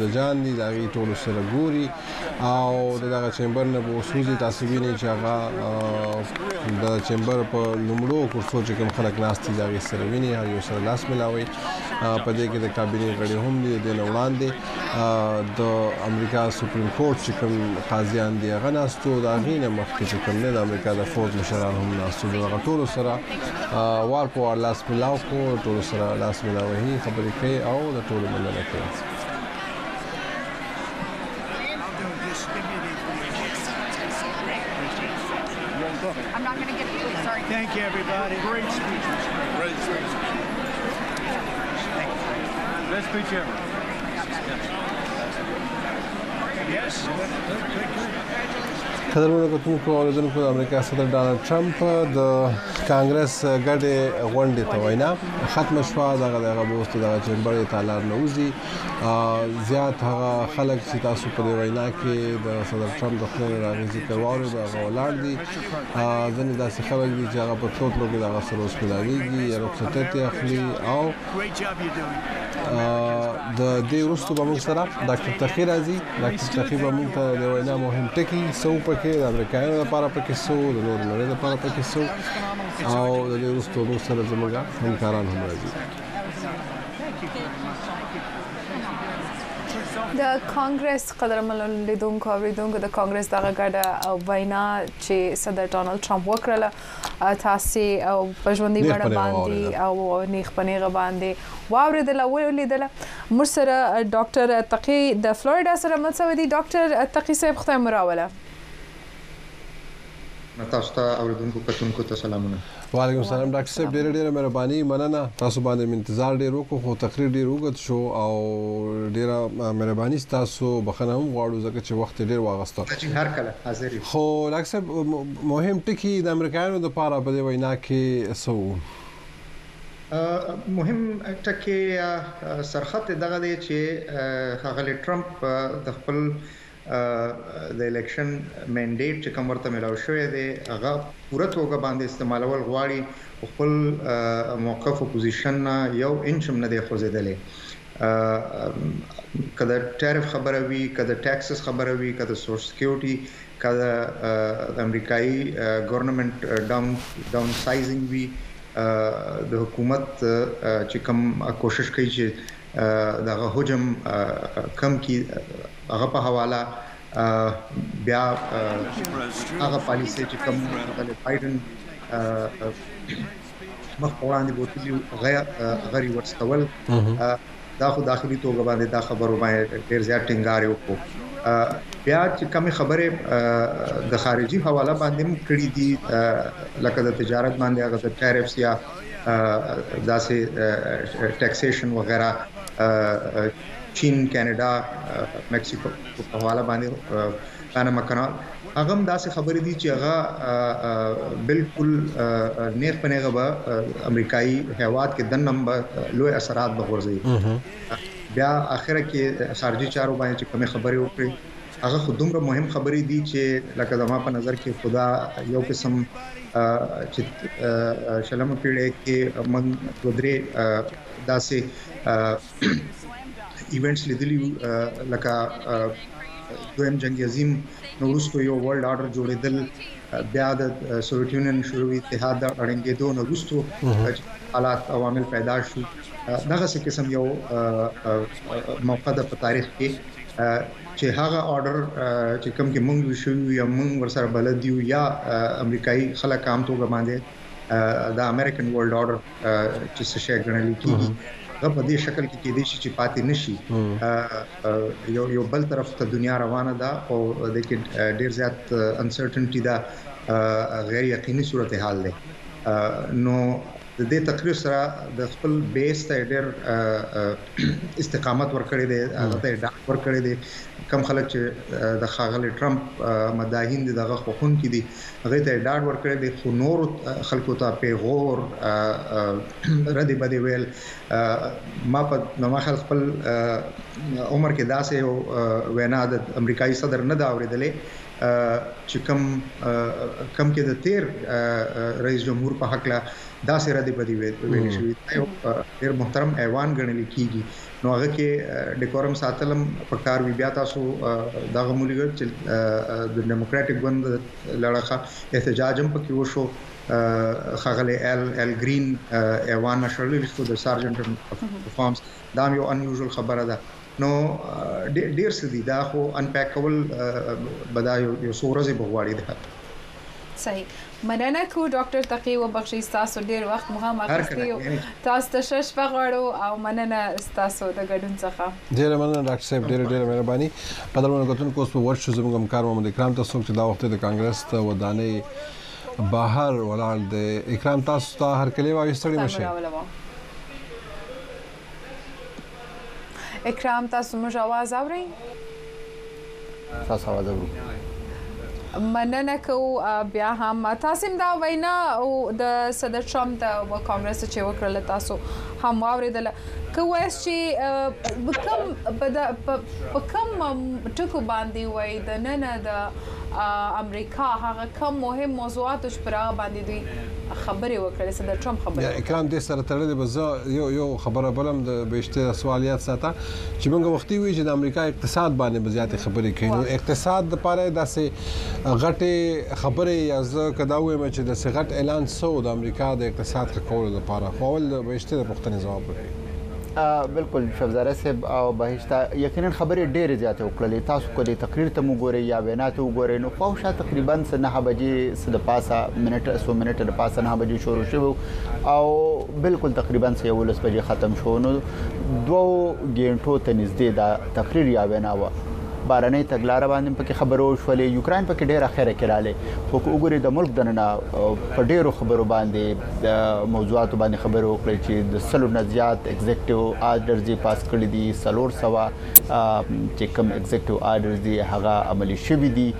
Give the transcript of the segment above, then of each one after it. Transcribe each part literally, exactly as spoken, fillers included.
حمزه جان دي دا غي ټول سره ګوري او دغه چیمبر نه به وسوځي تاسو وینئ چې هغه د چیمبر په لومړو کورسو چې کوم خلک ناست دي دا غي سره ویني هر یو سره لاس ملاوي په دې کې د کابینې غړي هم دي د وړاندې د امریکا سپریم کورټ چې کوم قاضیان دي هغه ناستو دا غینه مخکې چې کوم نه د امریکا د فوج مشران هم ناستو دغه ټول سره وار په وار لاس ملاو کو ټول سره لاس ملاوي خبرې کوي او د ټول مننه کوي. I'm not going to get it. Sorry. Thank you, everybody. Great speeches. Great speeches. Best speech ever. Yes. قدرمنو کتونکو او لیدونکو د امریکا صدر ډانلډ ټرمپ د کانګرس ګډې غونډې ته وینا ختم شوه دغه دغه بوست دغه چیمبر تالار نه وځي زیات هغه خلک چې تاسو په دې وینا کې د صدر ټرمپ د خپل راغلي کړواو د غولاړ دي ځنې داسې خلک دي چې هغه په ټول ټول دغه سره اوس ملاویږي یا رخصتۍ اخلي او د دې وروسته به موږ سره ډاکټر تقی راځي. ډاکټر تقی به موږ ته د وینا مهم ټکي څه پکې د امریکایانو لپاره پکې څه د نورو نړۍ لپاره پکې څه او د دې وروسته موږ سره زموږ همکاران هم راځي. د کانګرس قدرمنو لیدونکو او لیدونکو د کانګرس دغه ګډه وینا چې صدر ډانلډ ټرمپ وکړله تاسو او په ژوندۍ بڼه باندې او نیغ په نیغه باندې واوریدله ولیدله. موږ سره ډاکټر تقی د فلوریډا سره متصل دي. ډاکټر تقی صاحب خدای مو راوله. تاسو ته اوریدونکو کتونکو ته سلامونه. وعلیکم السلام ډاکټر صاحب ډېر ډېر مهرباني مننه تاسو باندې انتظار ډېر وکړو خو تقریر ډېر وګت شو او ډېر مهرباني تاسو بخنه هم غواړو ځکه چې وخت ډېر واغسته چې هر کله حاضر یو. خو ډاکټر صاحب مهم ټکی د امریکایانو لپاره په دې وینا کې څه مهم ټکی سرخط دغه دی چې هغه ټرمپ د خپل د الیکشن منډیټ چې کوم ورته ملاو شوی دی هغه پوره توګه باندې استعمالول غواړي خپل موقف او پوزیشن یو انچ هم نه دی خوځېدلی کله ټیرف خبره وي کله ټیکسز خبره وي کله سوشل سکیورټي کله امریکایي ګورنمنت ډاون ډاون سایزینګ وي د حکومت چې کوم کوشش کوي چې دغه حجم کم کی هغه په حواله بیا هغه پالیسي چې کوم د بایدن مخ وړاندې بوتلی غیر غیر ورستول دا خو داخلي توګه باندې دا خبرو باندې ډیر زیات ټینګار وکړو بیا چې کوم خبره د خارجي حواله باندې کړې دي لکه د تجارت باندې هغه د ټیرفز یا داسې ټیکسیشن وغیرہ چین کینیډا مکسیکو په حواله باندې پاناما کانال هغه هم داسې خبرې دي چې هغه بالکل نیغ په نیغه به امریکایي هیواد کې د نمبر لوی اثرات به غورځي بیا اخره کې خارجي چارو باندې چې کومه خبرې وکړي هغه خو دومره مهم خبرې دي چې لکه زما په نظر کې خدا یو قسم چې شلمه پیړۍ کې موږ ودرې داسې ایونټس لیدلی لکه دویم جنگ عظیم نو وروسته یو ورلد آرډر جوړېدل بیا د سوویت یونین شوروي اتحاد د اړنګېدو نو وروسته حالات عوامل پیدا شو دغه څه قسم یو موقع د په تاریخ کې چې هغه آرډر چې کوم کې موږ شو یا موږ ورسره بلد یو یا امریکایي خلک عام توګه باندې د امریکن ورلد آرډر چې څه شي ګڼل کېږي هغه په دې شکل کې کېدې شي چې پاتې نشي یو یو بل طرف ته دنیا روانه ده او د کې ډیر زیات انسرټنټی ده غیر یقیني صورتحال ده نو د دې تقریر سره د خپل بیس ته ډیر استقامت ورکړی دی هغه ته ډاک ورکړی دی کم خلک چې د خاغلی ټرمپ مداهین دي دغه خوخون کې دي هغه ته ډاډ ورکړی دی خو نور خلکو ته پیغور ردی بدی ویل ما په ما خپل عمر کې داسې وینا د امریکایي صدر نه دا اوریدلې چې کم کم کې د تیر رئیس جمهور په حق لا دا سره دی بدی ویل شوی یو ډیر محترم ایوان ګڼل کیږي نو هغه کې ډیکورم ساتلم پکار وی بیا تاسو دغه مولګر چې د ډیموکراټک ګوند لړخه احتجاج هم پکې وشو خغله ال ال گرین ایوان نشرل لیستو د سارجنټ اف فارمز دا یو انیوزل خبره ده نو ډیر څه دي دا خو انپیک کول بدایو یو سورزه بغواړي ده صحیح مننه کو ډاکټر تقی و بخشي تاسو ډیر وخت مهم اخیستیو تاسو ته شش غواړو او مننه تاسو د ګډون څخه ډیر مننه ډاکټر صاحب ډیر ډیر مهرباني قدرمن کوونکو اوس په ورشو زموږ همکار محمد اکرام تاسو چې دا وخت د کانګرس ته ودانې بهر ولاړ د اکرام تاسو ته هر کلی وایي ستړي مشه اکرام تاسو موږ आवाज اورئ تاسو आवाज اورئ مننه کو بیا هم تاسو دا وینا او د صدر ټرمپ د کانګرس چې وکړل تاسو هم واوریدل کوم چې بکم په کوم ټکو باندې وای د نن د امریکا هغه کوم مهم موضوعات پر هغه باندې دوی خبرې وکړې صدر ټرمپ خبرې یا اکرام دې سره تړلې به یو یو خبره بلم د بهشته سوالیات ساته چې موږ وختي وی چې د امریکا اقتصاد باندې بزیات خبرې کوي نو اقتصاد د پاره داسې غټه خبره یا زه کداوې مې چې د سغټ اعلان سو د امریکا د اقتصاد کول لپاره خو ول بهشته د پښتني جواب ورکړي بالکل شفزاره صاحب او بهشته یقینا خبرې ډېرې زیاتې وکړلې تاسو کولې تقریر ته مو ګورئ یا وینا ته وګورئ نو خواوشا تقریبا نه بجې څه د پاسه منټ څو منټ د پاسه نه بجې شروع شو او بالکل تقریبا څه یولس بجې ختم شو نو دوه غنټو ته نږدې دا تقریر یا وینا و بارنۍ تګلاره باندې پکې خبرو شولې یوکرين پکې ډېر اخره کړاله خو وګوري د ملک دننه په ډېرو خبرو باندې د موضوعات باندې خبرو وکړي چې د سلو نه زیات ایگزیکټیو آرډرز یې پاس کړي دي سلور سوا چې کوم ایگزیکټیو آرډرز دي هغه عملي شوي دي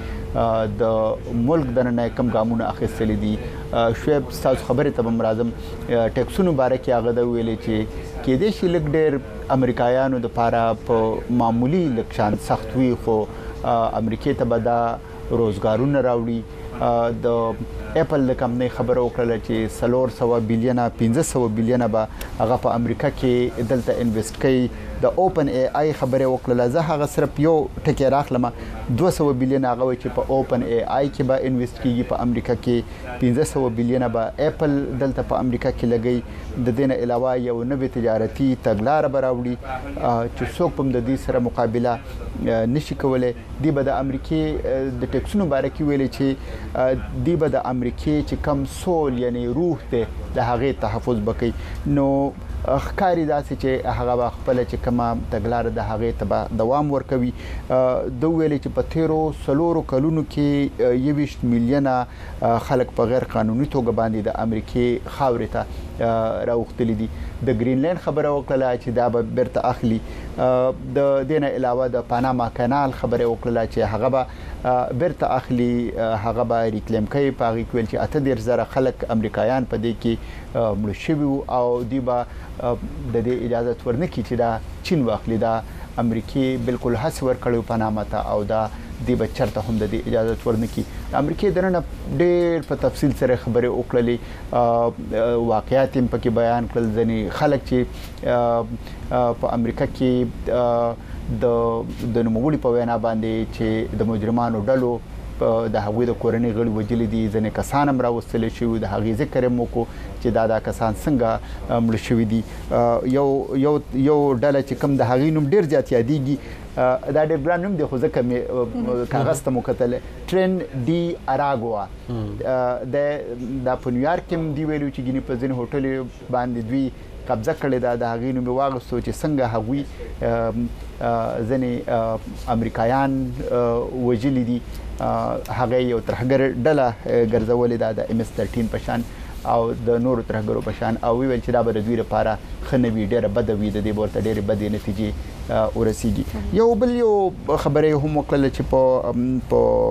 د ملک دننه کوم ګامونه اخیستل دي شعیب تاسو خبره ته هم راځم ټیکسونو باره کې هغه د ویلې چې کې دې شي لګ ډېر امریکایانو د پاره په معمولی لکشان سخت وي خو امریکای ته به دا روزګارونه راوړي د اپل د کمپنۍ خبره وکړه چې سلور سوا بلیونه پنځه سوه بلیونه به هغه په امریکا کې دلته انویسټ کوي د اوپن ای آی خبره وکړه زه هغه صرف یو ټکی راخلم دوه سوه بلیونه هغه چې په اوپن ای آی کې به انویسټ کیږي په امریکا کې پنځه سوه بلیونه به اپل دلته په امریکا کې لګي د دې نه علاوه یو نوې تجارتي تګلاره به راوړي چې څوک هم د دې سره مقابله نشي کولای دی به د امریکای د ټیکسونو باره کې ویلي چې دی به د امریکای چې کم سول یعنی روح ته د هغه تحفظ وکړي نو ښکاری داسې چې هغه خپل چې کومه تګلاره د هغه ته دوام ورکوي د ویلي چې په تیرو سلورو کلونو کې یویشت میلیونه خلک په غیر قانوني توګه باندې د امریکای خاورې ته راوختلي دي د گرینلند خبره وکړه چې دا به برته اخلي د دینه علاوه د پاناما کانال خبره وکړه چې هغه به برته اخلي هغه به ریکلیم کوي په هغه کې چې اته ډیر زره خلک امریکایان په دې کې مړ شوي او دی به د دې اجازه ورنکړي چې دا چین واخلي دا امریکای بالکل هڅه ورکړي پاناما ته او دا دی به چرته هم د دې اجازه ورنکړي امریکای دننه ډېر په تفصیل سره خبرې وکړلې واقعیت هم پکې بیان کړل ځنې خلک چې په امریکا کې د د نوموړي په وینا باندې چې د مجرمانو ډلو د هغوی د کورنۍ غړي وجلي دي ځنې کسان هم راوستل شوي د هغې ذکر یې وکړو چې دا دا کسان څنګه مړه شوي دي یو یو یو ډله چې کوم د هغې نوم ډېر زیات یادېږي دا ډېر ګران نوم دی خو ځکه مې کاغذ ته مو کتل ټرین ډي اراګوا دا په نیویارک کې هم دی ویلو چې ګینې په ځینې هوټل باندې دوی قبضه کړې ده د هغې نوم یې واغوستو چې څنګه هغوی ځینې امریکایان وژلي دي هغه یو ترهګر ډله ګرځولې ده د ایم اس تھرټین په شان او د نورو ترهګرو په شان او ویل چې دا به د دوی لپاره ښه نه وي ډېره بده وي د دې به ورته ډېرې بدې نتیجې ورسیږي یو بل یو خبرې هم وکړله چې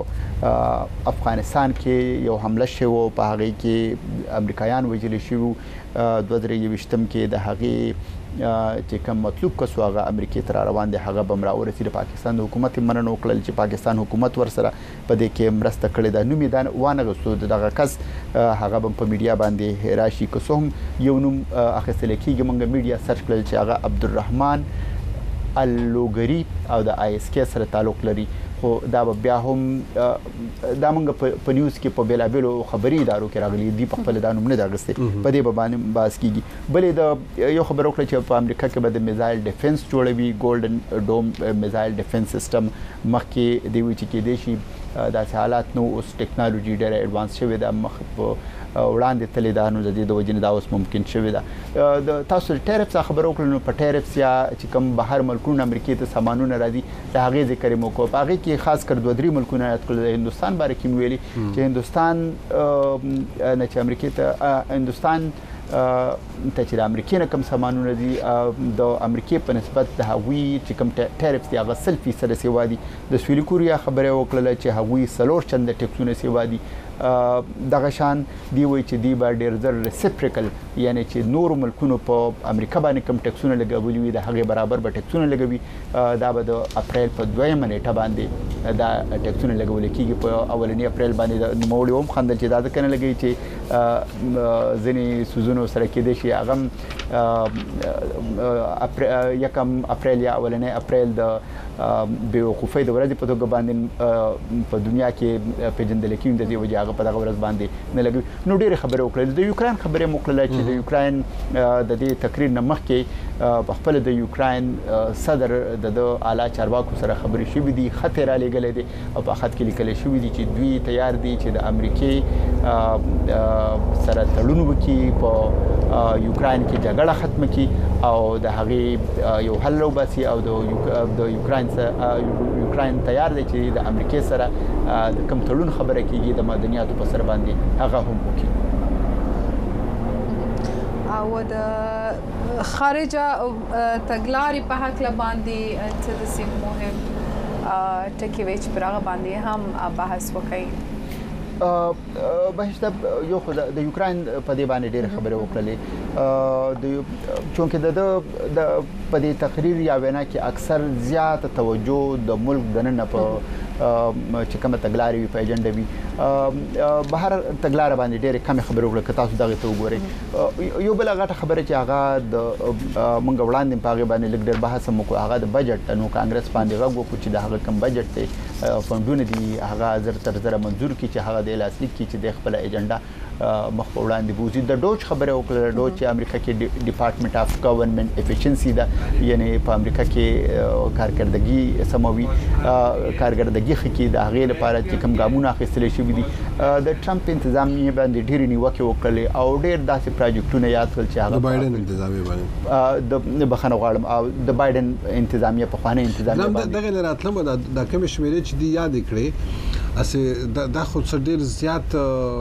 په افغانستان کې یو حمله شوې وه په هغې کې امریکایان وژلي شوي دوه زره یویشتم کې د هغې چې کوم مطلوب کسو هغه امریکای ته روان دي هغه بم را ورسېد پاکستان د حکومت مننه وکړل چې پاکستان حکومت ورسره په دې کې مرسته کړې ده نو میدان وانه غوښتو دغه کس هغه بم په میډیا باندې راشي که څه هم یو نوم اخیستل کېږي موږ میډیا سرچ کړل چې هغه عبدالرحمن اللوګری او د آی اس کې سره تعلق لري خو دا بیا هم دا موږ په نیوز کې په بیلابیلو خبري ادارو کې راغلي دي په خپل دا نوم نه دا غسته په دې باندې باس کیږي بلې د یو خبر وکړه چې په امریکا کې به د میزایل ډیفنس جوړوي ګولډن ډوم میزایل ډیفنس سیستم مخکې دی وی چې کې دي شي دا حالات نو اوس ټیکنالوژي ډېر اډوانس شوی دا مخ په وړاندې تللی دا نو د دې د وجې دا اوس ممکن شوی دا د تاسو ټیرفس خبرو کړل نو په ټیرفس یا چې کوم بهر ملکونو امریکای ته سامانونه راځي د هغه ذکر مو کو په هغه کې خاص کر دوه درې ملکونه یاد کړل د هندستان باره کې ویلي چې هندستان نه چې امریکای ته هندستان ته چې د امریکای نه کوم سامانونه دي د امریکای په نسبت د هغوی چې کوم ټیرفس دی هغه سل فیصد سیوا دي د سویلي کوریا خبره وکړه چې هغوی سلور چند ټیکسونه سیوا دي دغه شان دی وای چې دی به ډیر زر ریسپریکل یعنی چې نور ملکونو په امریکا باندې کوم ټیکسونه لګولي وي د هغه برابر به ټیکسونه لګوي دا به د اپریل په دویمه نیټه باندې دا ټیکسونه لګول کیږي په اولنی اپریل باندې د نوموړي هم خندل چې دا ځکه نه لګي چې ځینې سوزونو سره کې دي شي هغه یکم اپریل یا اولنی اپریل د بیوقوفۍ د ورځې په توګه باندې په دنیا کې پیژندل کېږي د دې وجه هغه په دغه ورځ باندې نه لګي نو ډېرې خبرې وکړلې د یوکرين خبرې مو کړله چې د یوکرين د دې تقریر نه مخکې په خپل د یوکرين صدر د اعلی چارواکو سره خبرې شوې دي خط را لېږلې دي او په خط کې لیکل شوې دي چې دوی تیار دي چې د امریکای سره تړون وکړي په یوکرين کې جګړه ختم کړي او د هغې یو حل وباسي او د یوکرين یوکرين تیار دی چې د امریکای سره د کوم تړون خبره کیږي د مدنیاتو په سر باندې هغه هم وکړي او د خارجه تګلارې په حق باندې څه د سیم مهم ټکی وچ پر هغه باندې هم بحث وکړي بهشته یو خو د یوکرين په دې باندې ډېر خبرې وکړلې د چونکه د د په دې تقریر یا وینا کې اکثر زیات توجه د ملک دننه په چې کومه تګلارې په ایجنډا وي بهر تګلارې باندې ډېر کم خبرې وکړل که تاسو دغه ته وګورئ یو بل غټه خبره چې هغه د مونږ وړاندې په هغه باندې لږ ډېر بحث مو کو هغه د بجټ نو کانګرس باندې غوښتل کو چې د هغه کم بجټ ته فندونه دي هغه زر تر زر منزور کی چې هغه د لاسلیک کی چې د خپل ایجنډا مخ په وړاندې بوزي د ډوج خبره وکړه ډوج چې امریکا کې ډپارټمنټ اف ګورنمنت افیشنسي ده یعنی په امریکا کې کارکردګي سموي کارګردګي خکې د هغې لپاره چې کوم ګامونه اخیستل شوي دي د ټرمپ انتظامیه باندې ډېرې نیوکې وکړلې او ډېر داسې پروجیکټونه یاد کړل چې هغه د بایدن انتظامیه باندې د بخښنه غواړم او د بایدن انتظامیه په خوانه انتظامیه باندې دغه راتلم د کوم شمیرې چې دی یاد کړې اسه دا خو څه ډېر زیات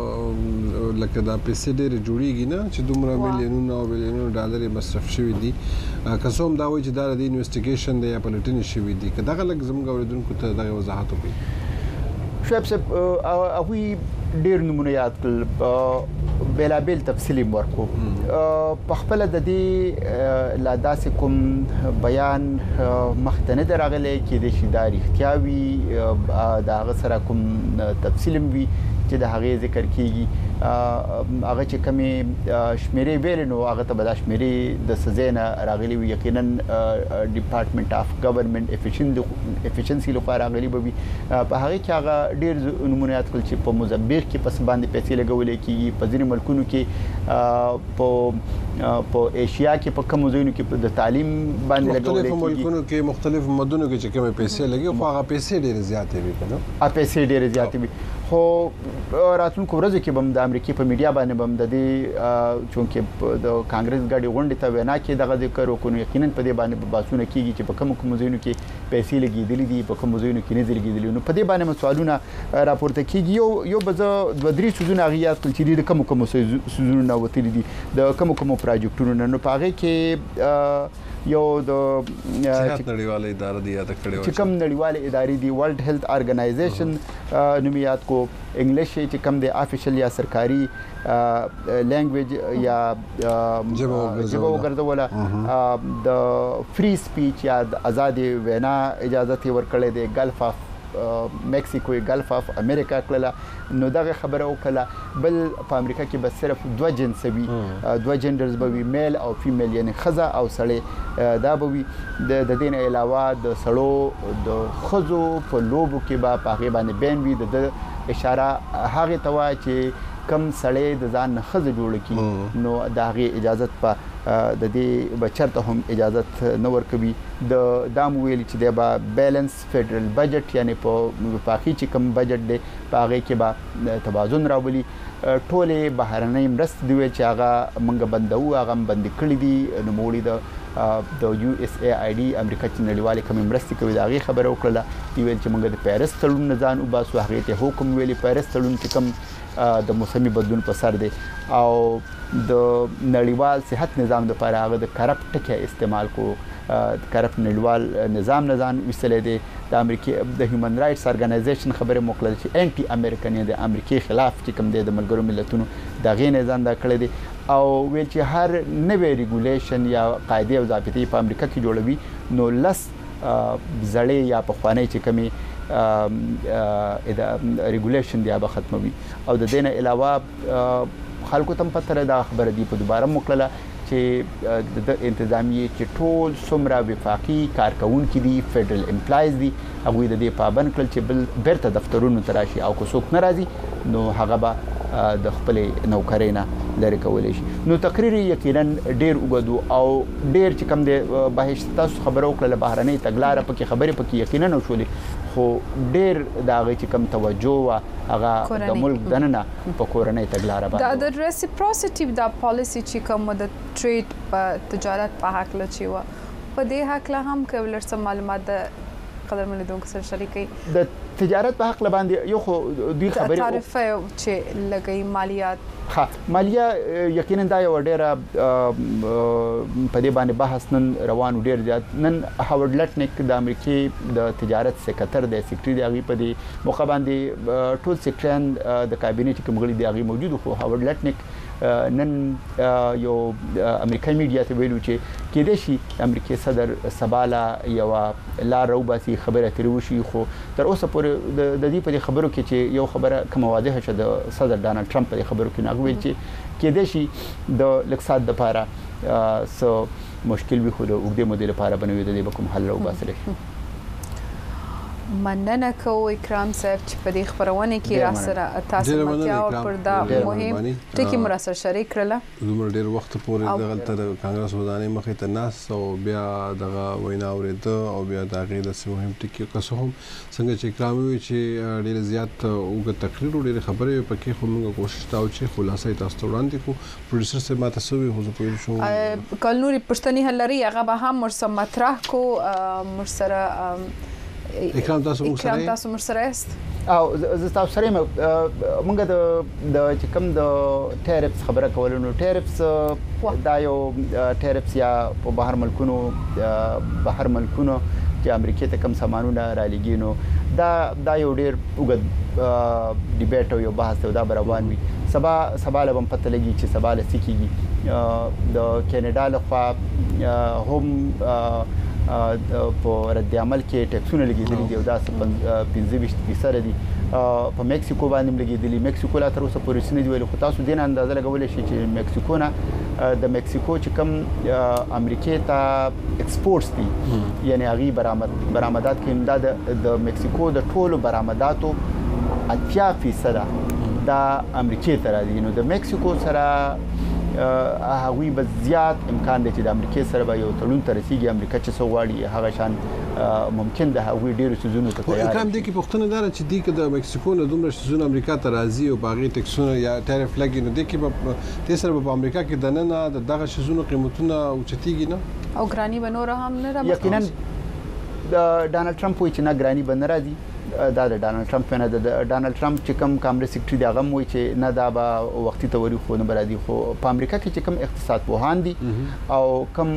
لکه دا پیسې ډېرې جوړیږي نه چې دومره میلیونونه او میلیونونه ډالر مصرف شوي دي که څه هم دا وایي چې دا د انویسټیګیشن دی یا پلټنې شوي دي که دغه لږ زموږ اورېدونکو ته دغه وضاحت وکړي شعیب صاحب هغوی ډېر نمونه یاد کړل بېلابېل تفصیل یې ورکړو په خپله د دې لا داسې کوم بیان مخته نه دی راغلی کېدای شي دا رښتیا وي د هغه سره کوم تفصیل هم وي چې د هغې ذکر کېږي هغه چې کومې شمیرې ویلې نو هغه ته به دا شمیرې د سزې نه راغلي وي یقینا ډپارټمنټ اف ګورنمنټ افیشنسي لخوا راغلي به وي په هغې کې هغه ډېر نمونه یاد کړل چې په موزمبیق کې پس باندې پیسې لګولې کېږي په ځینې ملکونو کې په په ایشیا کې په کومو ځایونو کې د تعلیم باندې لګولې کېږي مختلفو ملکونو کې مختلفو مدنو کې چې کومې پیسې لګي خو هغه پیسې ډېرې زیاتې وي که نه هغه پیسې ډېرې زیاتې وي خو راتلونکو ورځو کې به هم د امریکای په میډیا باندې به هم د دې چونکې د کانګرس ګډې غونډې ته وینا کې دغه ذکر وکړو نو یقینا په دې باندې بحثونه کېږي چې په کومو کومو ځایونو کې پیسې لګېدلې دي په کومو ځایونو کې نه دي لګېدلې نو په دې باندې هم سوالونه راپورته کېږي یو یو به زه دوه درې څیزونه هغې یاد کړل چې د کومو کومو څیزونو نه وتلي دي د کومو کومو پروجیکټونو نه نو په هغې کې یو د صحت نړیواله اداره دی یاد کړو چې کوم نړیواله ادارې دی ورلد هیلث ارګنایزیشن نومیات کو انګلیش چې کوم د افیشل یا سرکاري لینګویج یا جبو ګرځوله د فری سپیچ یا د آزادي وینا اجازه ته ورکړې د ګلف اف میکسیکو ګلف اف امریکا کړله نو دغه خبره وکړه بل په امریکا کې بس صرف دوه جنس وي دوه جندرز به وي میل او فیمیل یعنی خزه او سړی دا به وي د دین علاوه د سړو د خزو په لوبو کې به په هغه باندې بین وي د اشاره هغه توا چې کم سړی د ځان خزه جوړ کی نو د هغه اجازه په د دې بچرته هم اجازه نه ورکوي د دام ویل چې د با بیلانس فدرال بجټ یعنی په وفاقي چې کم بجټ دی په هغه کې به توازن راولي ټوله بهرنۍ مرستې دی چې هغه منګه بندو هغه بند کړی دي نو موړي د د یو اس ای آی ډي امریکا چې نړیواله کوم مرستې کوي دا غي خبره وکړه دی ویل چې موږ د پیرس تړون نه ځان او باسو هغه ته حکم ویلي پیرس تړون چې کوم د موسمي بدلون په سر دی او د نړیوال صحت نظام د لپاره هغه د کرپټ ټکی استعمال کو کرپټ نړیوال نظام نه ځان وسلې دی د امریکا د هیومن رائټس ارګنایزیشن خبره موکله چې انټي امریکن د امریکای خلاف چې کوم دی د ملګرو ملتونو د غي نه ځان دا کړی دی او ویل چې هر نوې ریګولیشن یا قاعده او ضابطې په امریکا کې جوړوي نو لس زړې یا په خوانې چې کمی ریګولیشن دی به ختموي او د دینه علاوه خلکو تم پتر دا خبره دی په دوباره موکله چې د انتظامیه چې ټول څومره وفاقي کارکونکي دي فدرال امپلایز دي هغه د دې پابند کړل چې بل بیرته دفترونو تراشي او کو څوک ناراضي نو هغه به د خپل نوکرۍ نه لري کولای شي نو تقریر یقینا ډیر وګدو او ډیر چې کم دی بهش تاسو خبرو کړل بهرنۍ تګلار پکې خبره پکې یقینا نو شولې خو ډیر دا غي چې کم توجه هغه د ملک دننه په کورنۍ تګلار باندې د ریسپروسټی دا پالیسی چې کوم د ټریډ په تجارت په حق لچی و په دې حق له هم کولر سم معلومات د قدر ملیدونکو سره شریکي د تجارت په حق باندې یو خو دوی خبرې تعرف چې لګي مالیات ها مالیه یقینا دا یو ډیره په دې باندې بحث نن روان ډیر زیات نن هاورد لټنیک د امریکای د تجارت سکرټر د سیکریټری دی هغه په دې موخه باندې ټول سیکریټریان د کابینټ کې مغلي دی هغه موجود خو هاورد لټنیک نن یو امریکایي میډیا ته ویلو چې کېدې شي امریکای صدر سباله یو لار روباسي خبره تروشي خو تر اوسه پورې د دې په خبرو کې چې یو خبره کوم واضحه شوه د صدر ډانلډ ټرمپ په خبرو کې نه ویل چې کېدې شي د اقتصاد لپاره سو مشکل وي خو د وګړي مودې لپاره بنوي د دې کوم حل روباسي مننه کوو اکرام صاحب چې په دې خبرونه کې را سره تاسو متیا او پر دا مهم ټکی مراسل شریک کړل زموږ ډیر وخت پورې د غلطه د کانګرس ودانې مخې ته ناس او بیا دغه وینا اورېده او بیا د غیر د مهم ټکی کسو هم څنګه چې اکرام وی چې ډیر زیات اوګه تقریر ډیر خبرې پکې خو موږ کوشش تاو چې خلاصې تاسو وړاندې کو پروډوسر سره ماته سوي خو په شو کل نوري پښتني هلري هغه به هم مرسم مطرح کو مرسره اکرام تاسو موږ سره اکرام تاسو موږ سره است او زه تاسو سره موږ د د چې کوم د ټیرپس خبره کول نو ټیرپس دا یو ټیرپس یا په بهر ملکونو بهر ملکونو چې امریکا ته کوم سامانونه را لګینو دا دا یو ډیر وګد ډیبیټ او یو بحث دا روان وي سبا سبا له هم پته لګي چې سبا له سکیږي د کینیډا لخوا هم په رد عمل کې ټیکسونه لګیدلي دي او دا پنځه ویشت فیصد دي په میکسیکو باندې لګیدلي میکسیکو لا تر اوسه پورې سن دی ویل خو تاسو دین اندازه لګولې شي چې میکسیکو نه د میکسیکو چې کوم امریکا ته ایکسپورټس دي یعنی هغه برآمد برآمدات کې امداد د میکسیکو د ټولو برآمداتو اتیا فیصد دا امریکا ته راځي نو د میکسیکو سره هغوی به زیات امکان دی چې د امریکا سره به یو تړون ته رسیږي امریکا چې څه غواړي هغه شان ممکن ده هغوی ډیرو څیزونو ته تیار اکرام دی کې پوښتنه ده چې دی کې د میکسیکو نه دومره څیزونه امریکا ته راځي او باغې ټیکسونه یا ټیرف لګي نو دی کې به تیر سره په امریکا کې دننه د دغه څیزونو قیمتونه اوچتيږي نه او ګرانی بنور هم نه راځي یقینا د ډانلډ ټرمپ وایي چې نه ګرانی به نه راځي دا د ډانلډ ټرمپ نه د ډانلډ ټرمپ چې کوم کانګرس سیکریټری دا غم وایي چې نه دا به وختي توري خو نه برادي خو په امریکا کې چې کوم اقتصاد پوهان دي او کوم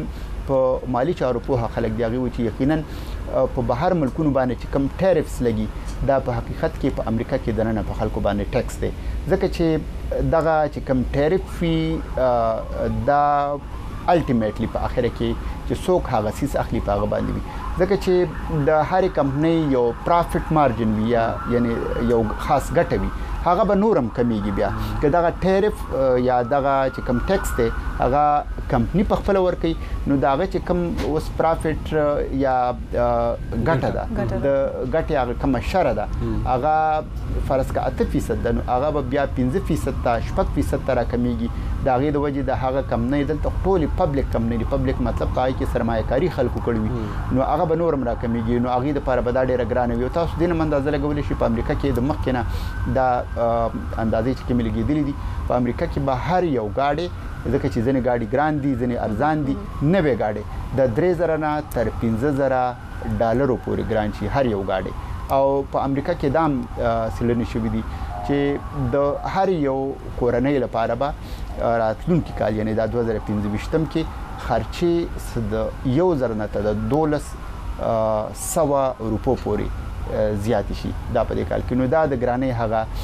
په مالی چارو په خلک دی هغه چې یقینا په بهر ملکونو باندې چې کم ټیرفز لګي دا په حقیقت کې په امریکا کې دننه په خلکو باندې ټیکس دی ځکه چې دغه چې کم ټیرف فی دا الټیمیټلی په اخر کې چې څوک هغه سیس اخلي په هغه باندې وي ځکه چې د هرې کمپنۍ یو پرافټ مارجن وي یا یعنی یو خاص ګټه وي هغه به نورم کمیږي بیا که دغه ټیرف یا دغه چې کم ټیکس دی هغه کمپنی په خپل ور کوي نو داغه چې کم اوس پرافټ یا ګټه ده د ګټه هغه کم شره ده هغه فرض کا اته فیصد ده نو هغه به بیا پنځه فیصد ته شپږ فیصد ته را کمیږي دا غي د وجې د هغه کمپنۍ دلته ټولي پبلک کمپنۍ پبلک مطلب پای کې سرمایه کاری خلکو کړی وي نو هغه به نورم را کمیږي نو هغه د لپاره به دا ډیره ګرانه وي تاسو دینه اندازه لګولې شي په امریکا کې د مخ کنه دا اندازې چې کوم لګیدلې دي په امریکا کې به هر یو گاډي ځکه چې ځنې گاډي ګران دي ځنې ارزان دي نوې گاډي د درې زره نه تر پنځه زره ډالرو پورې ګران شي هر یو گاډي او په امریکا کې دام سلنې شوې دي چې د هر یو کورنۍ لپاره به راتلونکي کال یعنی د دوه زره پنځه کې خرچې د یو زره نه تر دولس سوه روپو پورې زیات شي دا په دې کال کې نو دا د ګرانې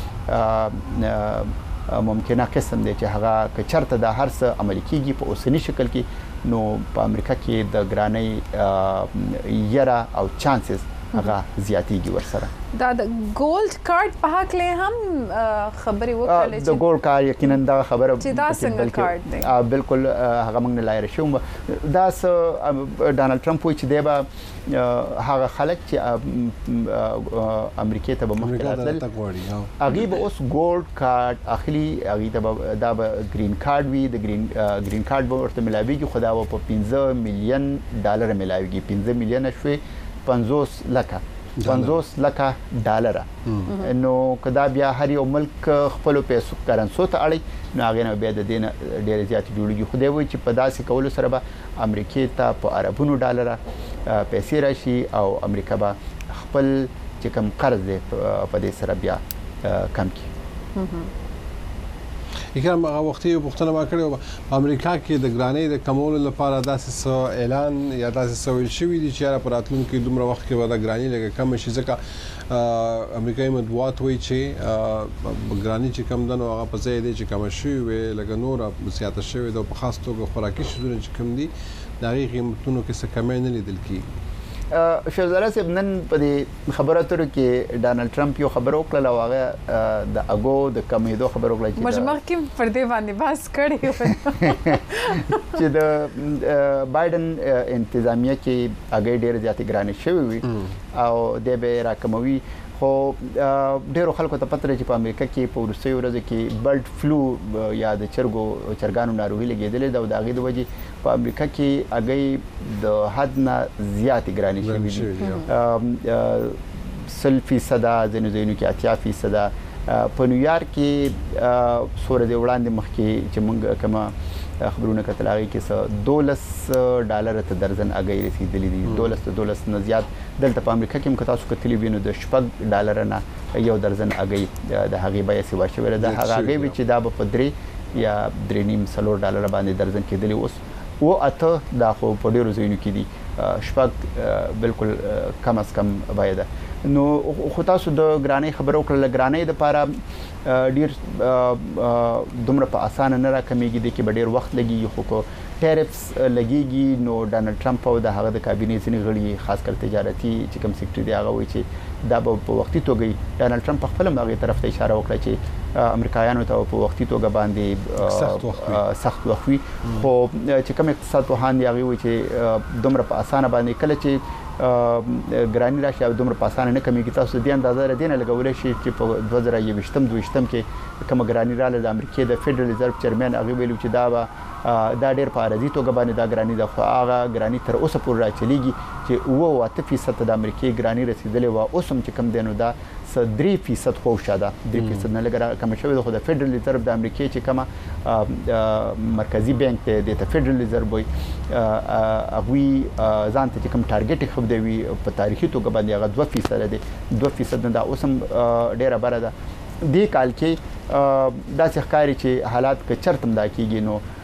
هغه ممکنه قسم دی چې هغه که چرته د هر څه عملي کیږي په اوسنی شکل کې نو په امریکا کې د ګرانې یره او چانسز هغه زیاتیږي ورسره دا د ګولډ کارت په حق له هم خبري وکړلې چې د ګولډ کارت یقینا دا خبره چې دا څنګه کارت دی بالکل هغه موږ نه لایره شوم دا ډانلډ ټرمپ وایي چې دی به هغه خلک چې امریکا ته به مخکې راتلل هغه به اوس ګولډ کارت اخلي هغه ته دا به گرین کارت وي د گرین گرین کارت به ورته ملاويږي خو دا په پنځه میلیون ډالر ملاويږي پنځه میلیون شوي پنځوس لکه پنځوس لکه ډالر نو کدا بیا هر یو ملک خپل پیسو کرنسو ته اړي نو هغه نه بیا د دین ډیر زیات جوړیږي خو دی وایي چې په داسې کولو سره به امریکا ته په اربونو ډالر پیسې راشي او امریکا به خپل چې کم قرض دی په دې سره بیا کم کړي یکم هغه وختي پښتنه ما کړو په امریکا کې د ګرانې د کمولو لپاره داسې اعلان یا داسې سویل شوی دي چې را پراتلون کې دومره وخت کې ودا ګرانې لګه کم شي ځکه امریکایي مطبوعات وایي چې ګرانې چې کم دنو هغه په ځای دی چې کم شي وي لکه نور زیات شوی د په خاص توګه خوراکي شیدونه چې کم دي د هغې قیمتونو کې څه کمی نه لیدل کېږي شهزاده صاحب نن په دې خبرو اترو کې ډانلډ ټرمپ یو خبر وکړه او هغه د اګو د کمیدو خبر وکړه چې مجمع کې پر دې باندې بحث کړی چې د بایدن انتظامیه کې هغه ډېر زیات ګرانې شوی وي او د به راکموي خو ډېرو خلکو ته پته لري چې په امریکا کې په وروستیو ورځو کې بلډ فلو یا د چرګو چرګانو ناروغي لګېدلې ده او د هغې د وجې په امریکا کې هغې د حد نه زیاتې ګرانې شوي دي سل فیصده ځینو ځایونو کې اتیا فیصده په نیویارک کې څو ورځې وړاندې مخکې چې موږ کومه خبرونه کتل هغې کې څه دولس ډالره ته درجن هګۍ رسېدلې دي دولس ته دولس نه زیات دلته په امریکا کې هم که تاسو کتلي وي نو د شپږ ډالره نه یو درجن هګۍ د هغې بیه سیوا شوې ده د هغه هګۍ وي چې دا به په درې یا درې نیم څلور ډالره باندې درجن کېدلې اوس و اته دا خو په ډېرو ځایونو کې دي شپږ بالکل کم از کم بیه ده نو خو تاسو د ګرانۍ خبرو کړل ګرانۍ د لپاره ډیر دومره په اسانه نه راکمېږي د کې به ډیر وخت لګي خو کو ټیرفز لګيږي نو ډانلډ ټرمپ او د هغه د کابینې ځینې غړي خاص کر تجارتي چې کوم سېکټر دی هغه وایي چې دا به په وختي توګه ډانلډ ټرمپ خپل هغه طرف ته اشاره وکړه چې امریکایانو ته په وختي توګه باندې سخت وخت وي خو چې کوم اقتصاد پوهان دی هغه وایي چې دومره په اسانه باندې کله چې ګرانی راشي او دومره په اسانه نه کمیږي تاسو دې اندازه را دینه لګولې شي چې په دوه زره یوویشتم دویشتم کې کوم ګرانی رااله د امریکا د فدرال ریزرو چیرمن هغه ویلو چې دا دا ډېر په ارزي توګه باندې دا ګرانی د خو هغه ګرانی تر اوسه پورې راچلېږي چې اوه او اته فیصد د امریکا ګرانی رسیدلې و اوس هم چې کم دینو دا درې فیصد خو شاده درې فیصد نه لګره کم شوی د خو د فدرال ریزرو د امریکا چې کومه مرکزی بانک ته د فدرال ریزرو وي هغه ځان ته کوم ټارګټ خو دی په تاریخي توګه باندې هغه دوه فیصد دی دوه فیصد نه دا اوس هم ډېره بره ده دې کال کې داسې ښکاري چې حالات که چرته دا کېږي نو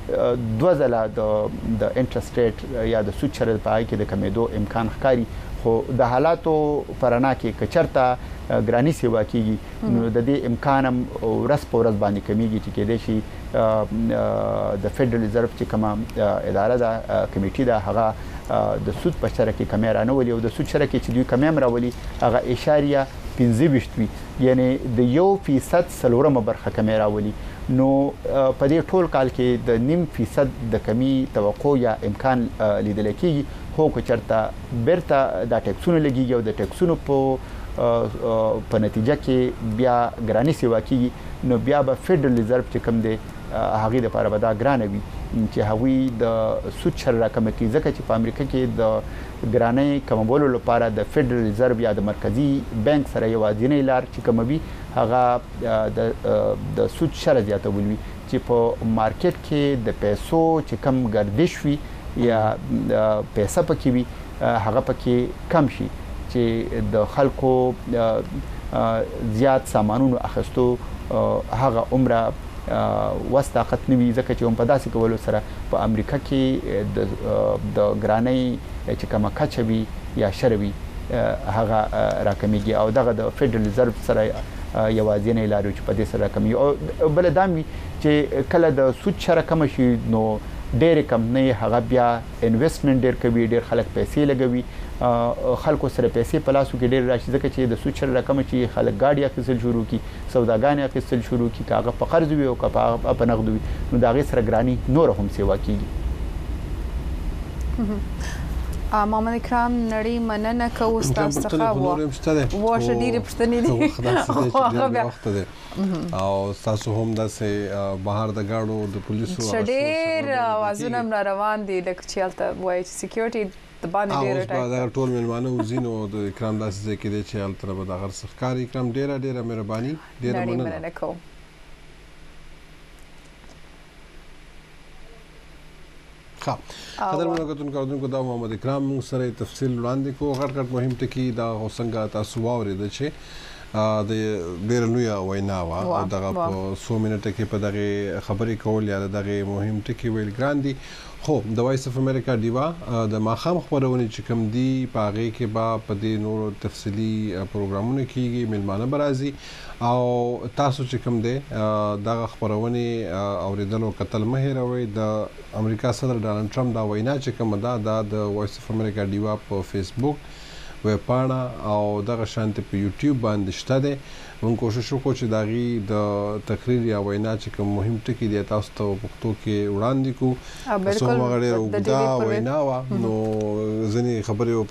دوه ځله د د انټرست ریټ یا د سود شرط په کې د کمیدو امکان ښکاري خو د حالاتو پرانا کې کچرته ګرانی سیوا کیږي نو د دې امکان هم ورځ په ورځ باندې کمیږي چې کېدای شي د فدرال ریزرو چې کومه اداره ده کمیټي ده هغه د سود په شرکه کې کمی رانولي او د سود شرکه چې دوی کمی راولي هغه اشاریه پنځه ویشت وي یعنی د یو فیصد څلورمه برخه کمی راولي نو په دې ټول کال کې د نیم فیصد د کمی توقع یا امکان لیدل کېږي خو که چرته بیرته دا ټیکسونه لګیږي او د ټیکسونو په په نتیجه کې بیا ګرانی سیوا کېږي نو بیا به فدرال ریزرو چې کوم دی هغه د لپاره به دا ګرانه وي چې هغوی د سود شر راکمه کوي ځکه چې په امریکا کې د ګرانۍ کمولو لپاره د فدرال ریزرو یا د مرکزی بانک سره یوازینی لار چې کوموي هغه د د سود شر زیاتول وي چې په مارکیټ کې د پیسو چې کم گردش وي یا پیسې پکې وي هغه پکې کم شي چې د خلکو زیات سامانونو اخستو هغه عمره واستاقت نوي ځکه چې هم په داسې کولو سره په امریکا کې د د ګرانۍ چې کومه کچه وي یا شروي هغه راکمېږي او دغه د فدرال ریزرو سره یوازینی لار چې په دې سره راکمېږي او بل دا وي چې کله د سود شر کم شي نو ډېر کمپنۍ هغه بیا انویسټمنټ ډېر کوي ډېر خلک پیسې لګوي خلکو سره پیسې په لاسو کې ډېر راشي ځکه چې د سود شر رقم چې خلک گاډي اخیستل شروع کی سوداګانې اخیستل شروع کی کاغه په قرض وي او کاغه په نقد وي نو دا غي سره ګرانی نور هم سیوا کیږي محمد اکرام نړۍ مننه کوو ستاسو څخه واشه ډېرې پوښتنې دي او تاسو هم داسې بهر د گاډو د پولیسو ډېر اوازونه را روان دي لکه چې هلته وایي چې سکیورټي د باندې ډېر ټایټ دا ټول ملمانه وزینو د اکرام داسې ځای کې دی چې هلته به د غر څخکار اکرام ډېره ډېره مهرباني ډېره مننه کوو قدر منو کتون کاردونکو دا محمد اکرام موږ سره تفصیل وړاندې کو غټ غټ مهم ټکي دا څنګه تاسو واورېدل چې د ډېر لوی وینا وا او دغه په څو منټه کې په دغه خبرې کول یا دغه مهم ټکي ویل ګران دي خو د وایس اف امریکا دیوا د ماخام خبرونه چې کوم دي پاغه کې با په دې نور تفصیلی پروګرامونه کیږي ملمانه برازي او تاسو چې کوم دي دغه خبرونه اوریدل او کتل مه هیروي د امریکا صدر ډانلډ ټرمپ دا وینا چې کوم دا د وایس اف امریکا دیوا په فیسبوک ویب پاڼه او دغه شانتي په یوټیوب باندې شته ده مونږ کوشش وکړو چې داغي د تقریر یا وینا چې کوم مهم ټکي دي تاسو ته پښتو کې وړاندې کو تاسو هغه وګدا وینا وا نو ځنې خبرې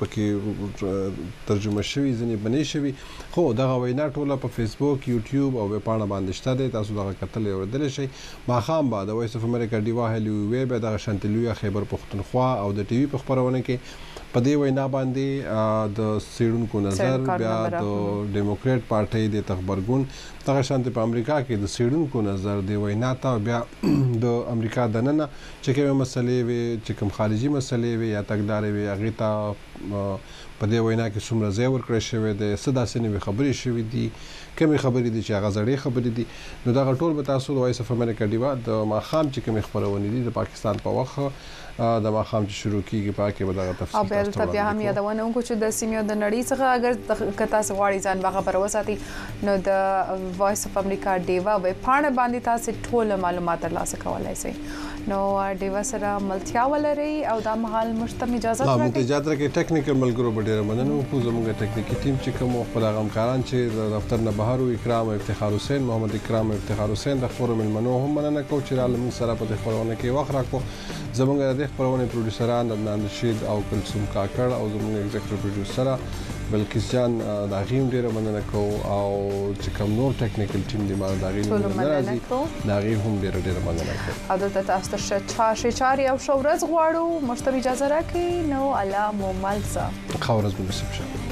پکې ترجمه شوي ځنې بنې شوي خو دغه وینا ټوله په فیسبوک یوټیوب او ویب پاڼه باندې شته ده تاسو دغه کتل اوریدل شي ماخام بعد وایس اف امریکا دیوا هلی ویب دغه شانتي لوی خیبر پښتونخوا او د ټي وي په خبرونه کې په دې وینا باندې د سیډونکو نظر بیا د ډیموکریټ پارټي د خبرګون دغه شانتي په امریکا کې د سیډونکو نظر دی وینا ته بیا د امریکا د نن چې کومه مسلې وي چې کوم خارجي مسلې وي یا تګدارې وي هغه ته په دې وینا کې څومره ځای ورکړی شوی دی څه داسې نوې خبرې شوې دي کومې خبرې دي چې هغه زړې خبرې دي نو دغه ټول به تاسو د وایس اف امریکا دیوا د ماښام چې کومې خبرونه دي د پاکستان په وخت د ماښام چې شروع کیږي پاکه به دغه تفصیل او بل بیا هم یادونه کوم چې د سیمې د نړۍ څخه اگر کتا سه غواړي ځان باغ پر وساتي نو د وایس اف امریکا دیوا وب پاڼه باندې تاسو ټول معلومات ترلاسه کولای شئ نو دیوا سره ملتیا ولري او د مهال مشتم اجازه راکړي نو اجازه راکړي ټیکنیکل ملګرو ډېر مننه خو زموږ ټیکنیکي ټیم چې کوم خپل غمکاران چې د دفتر نه بهر او اکرام افتخار حسین محمد اکرام افتخار حسین د خبرو منو هم مننه کو چې عالم سره په خبرونه کې وخت راکو زموږ د خبرونه پروډوسران عدنان رشید او کلثوم کاکړ او زموږ ایگزیکټیو پروډوسر بلکې جان دا غیم ډیره مننه کو او چې کوم نور ټیکنیکل ټیم دی ما دا غیم مننه راځي دا غیم هم ډیره ډیره مننه کو او دلته تاسو ته شاشه چاري او شورز غواړو مشتم اجازه راکړي نو الله مو مالسا خورز بنسب شه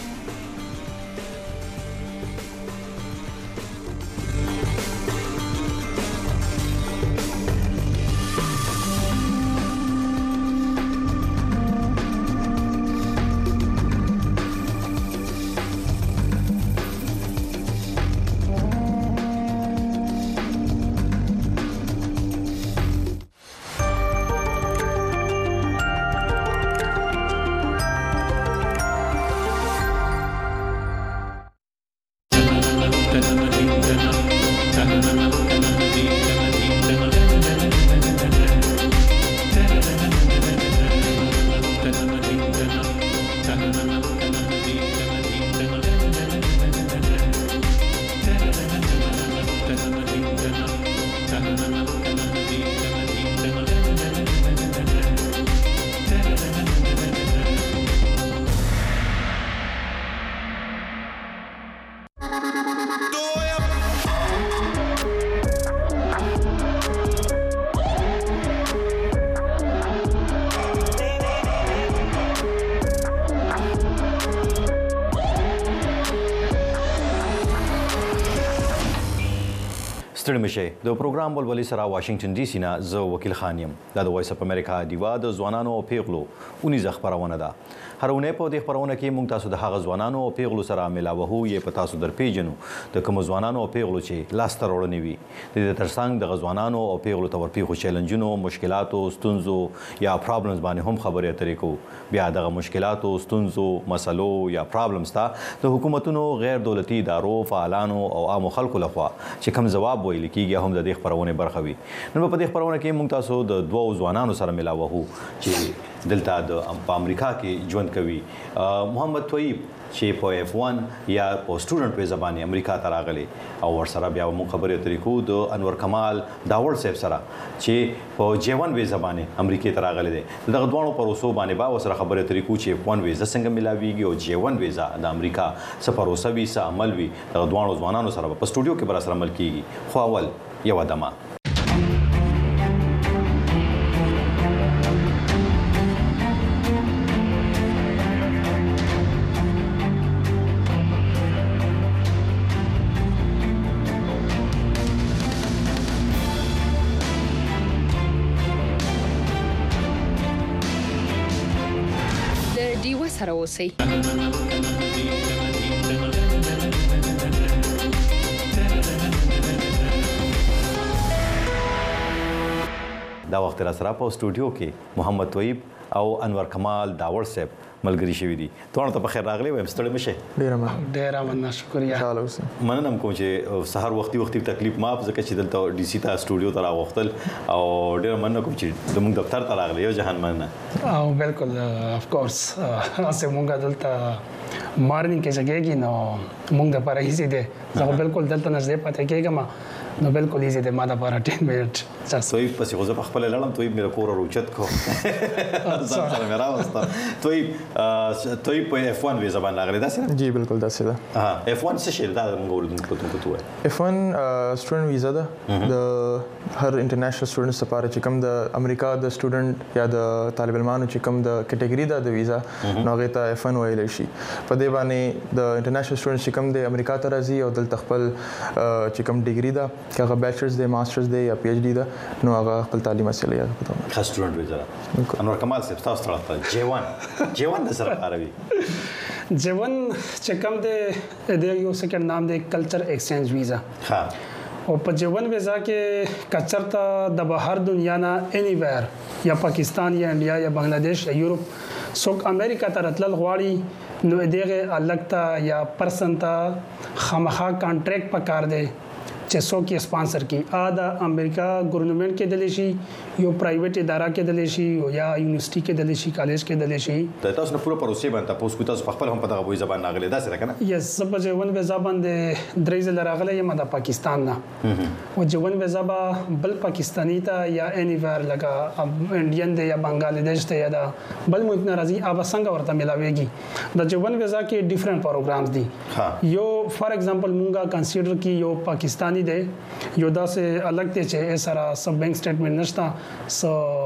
ستړي مشه د پروګرام ولولي سره واشنگټن ډي سي نه زه وکیل خان یم دا د وایس اپ امریکا دیوا د ځوانانو او پیغلو اونیزه خبرونه ده هرونه په دې خبرونه کې موږ تاسو د هغه ځوانانو او پیغلو سره ملاوه یې په تاسو در پیژنو د کوم ځوانانو او پیغلو چې لاس تر وړنی وي د دې ترڅنګ د ځوانانو او پیغلو تور پیغو چیلنجونو مشکلاتو ستونزو یا پرابلمز باندې هم خبرې اترې کوو بیا دغه مشکلاتو ستونزو مسلو یا پرابلمز ته د حکومتونو غیر دولتي ادارو فعالانو او عامو خلکو لخوا چې کوم جواب ویل کېږي هم د دې خبرونه برخه وي نن په دې خبرونه کې موږ تاسو د دوو ځوانانو سره ملاوه چې دلته د امریکا کې ژوند کوي محمد طیب چې په اف ون یا په سټوډنټ په زبانه امریکا ته راغلی او ورسره بیا موږ خبرې اترې کوو د انور کمال داوړ صاحب سره چې په جی ون وی زبانه امریکا ته راغلی دی دغه دوه پروسو باندې با وسره خبرې اترې کوو چې اف ون ویزا څنګه ملاويږي او جی ون ویزا د امریکا څخه پروسه وی څه عمل وی دغه دوه ځوانانو سره په سټوډیو کې بر سره عمل کیږي خو اول یو دمه سره اوسئ دا وخت را سره په سټوډیو کې محمد طیب او انور کمال داوړ صاحب ملګری شوی دي ټول ته په خیر راغلی وایم ستړي مشه ډیر مننه ډیر مننه شکریا چالو اوسه مننه کوم چې سحر وختي وختي تکلیف ماپ ځکه چې دلته ډي سي ته سټوډیو ته راغختل او ډیر مننه کوم چې زموږ دفتر ته راغلی یو جهان مننه او بالکل اف کورس اسه مونږ دلته مارنینګ کې ځګېږي نو مونږ د پاره هیڅ دې زه بالکل دلته نږدې پاتې کېږم نو بالکل ایزی د ما د پاره ټین منټ تویب پسې خو زه په خپل لړم تویب مې کور روچت کو ځان سره مې راوسته تویب تویب په اف ون ویزا باندې راغلی دا څه جی بالکل دا څه ده ها اف ون څه شي دا موږ ورته کوو کوو اف ون سټوډنټ ویزا ده د هر انټرنیشنل سټوډنټس لپاره چې کوم د امریکا د سټوډنټ یا د طالب علمانو چې کوم د کټګوري ده د ویزا نو هغه ته اف ون ویل شي په دې باندې د انټرنیشنل سټوډنټ چې کوم د امریکا ته راځي او دلته خپل چې کوم ډیګري ده هغه بیچلرز دی ماسترز دی یا پی ایچ ډی ده نو هغه خپل تعلیم حاصل یې پته خاص سټوډنټ ویزا انور کمال صاحب تاسو سره جی ون جی ون د سره عربي جی ون چې کوم دی د یو سکند نام دی کلچر ایکسچینج ویزا ها او په جی ون ویزا کې کچر ته د بهر دنیا نه اني ویر یا پاکستان یا انډیا یا بنگلاديش یا یورپ څوک امریکا ته راتلل غواړي نو دغه الګتا یا پرسن ته خامخا کانټریکټ پکار دی چې څوک یې سپانسر کی ا د امریکا ګورنمنت کې دلی شي یو پرایویټ اداره کې دلی شي یا یونیورسيټي کې دلی شي کالج کې دلی شي د تاسو نه پوره پروسې باندې تاسو کو تاسو خپل هم په دغه وې زبان راغلي دا سره کنه یس زبر جوون ویزا باندې درې ځله راغلی یم د پاکستان نه او جوون ویزا به بل پاکستانی ته یا اني ویر لکه انډین دی یا بنگلاديش ته یا د بل ملک نه راځي اوب څنګه ورته ملاويږي د جوون ویزا کې ډیفرنٹ پروګرامز دي یو فار ایگزامپل مونږه کنسیډر کی یو پاکستانی دی یو داسې الګ دی چې سره سب بینک سټیټمنټ نشته سو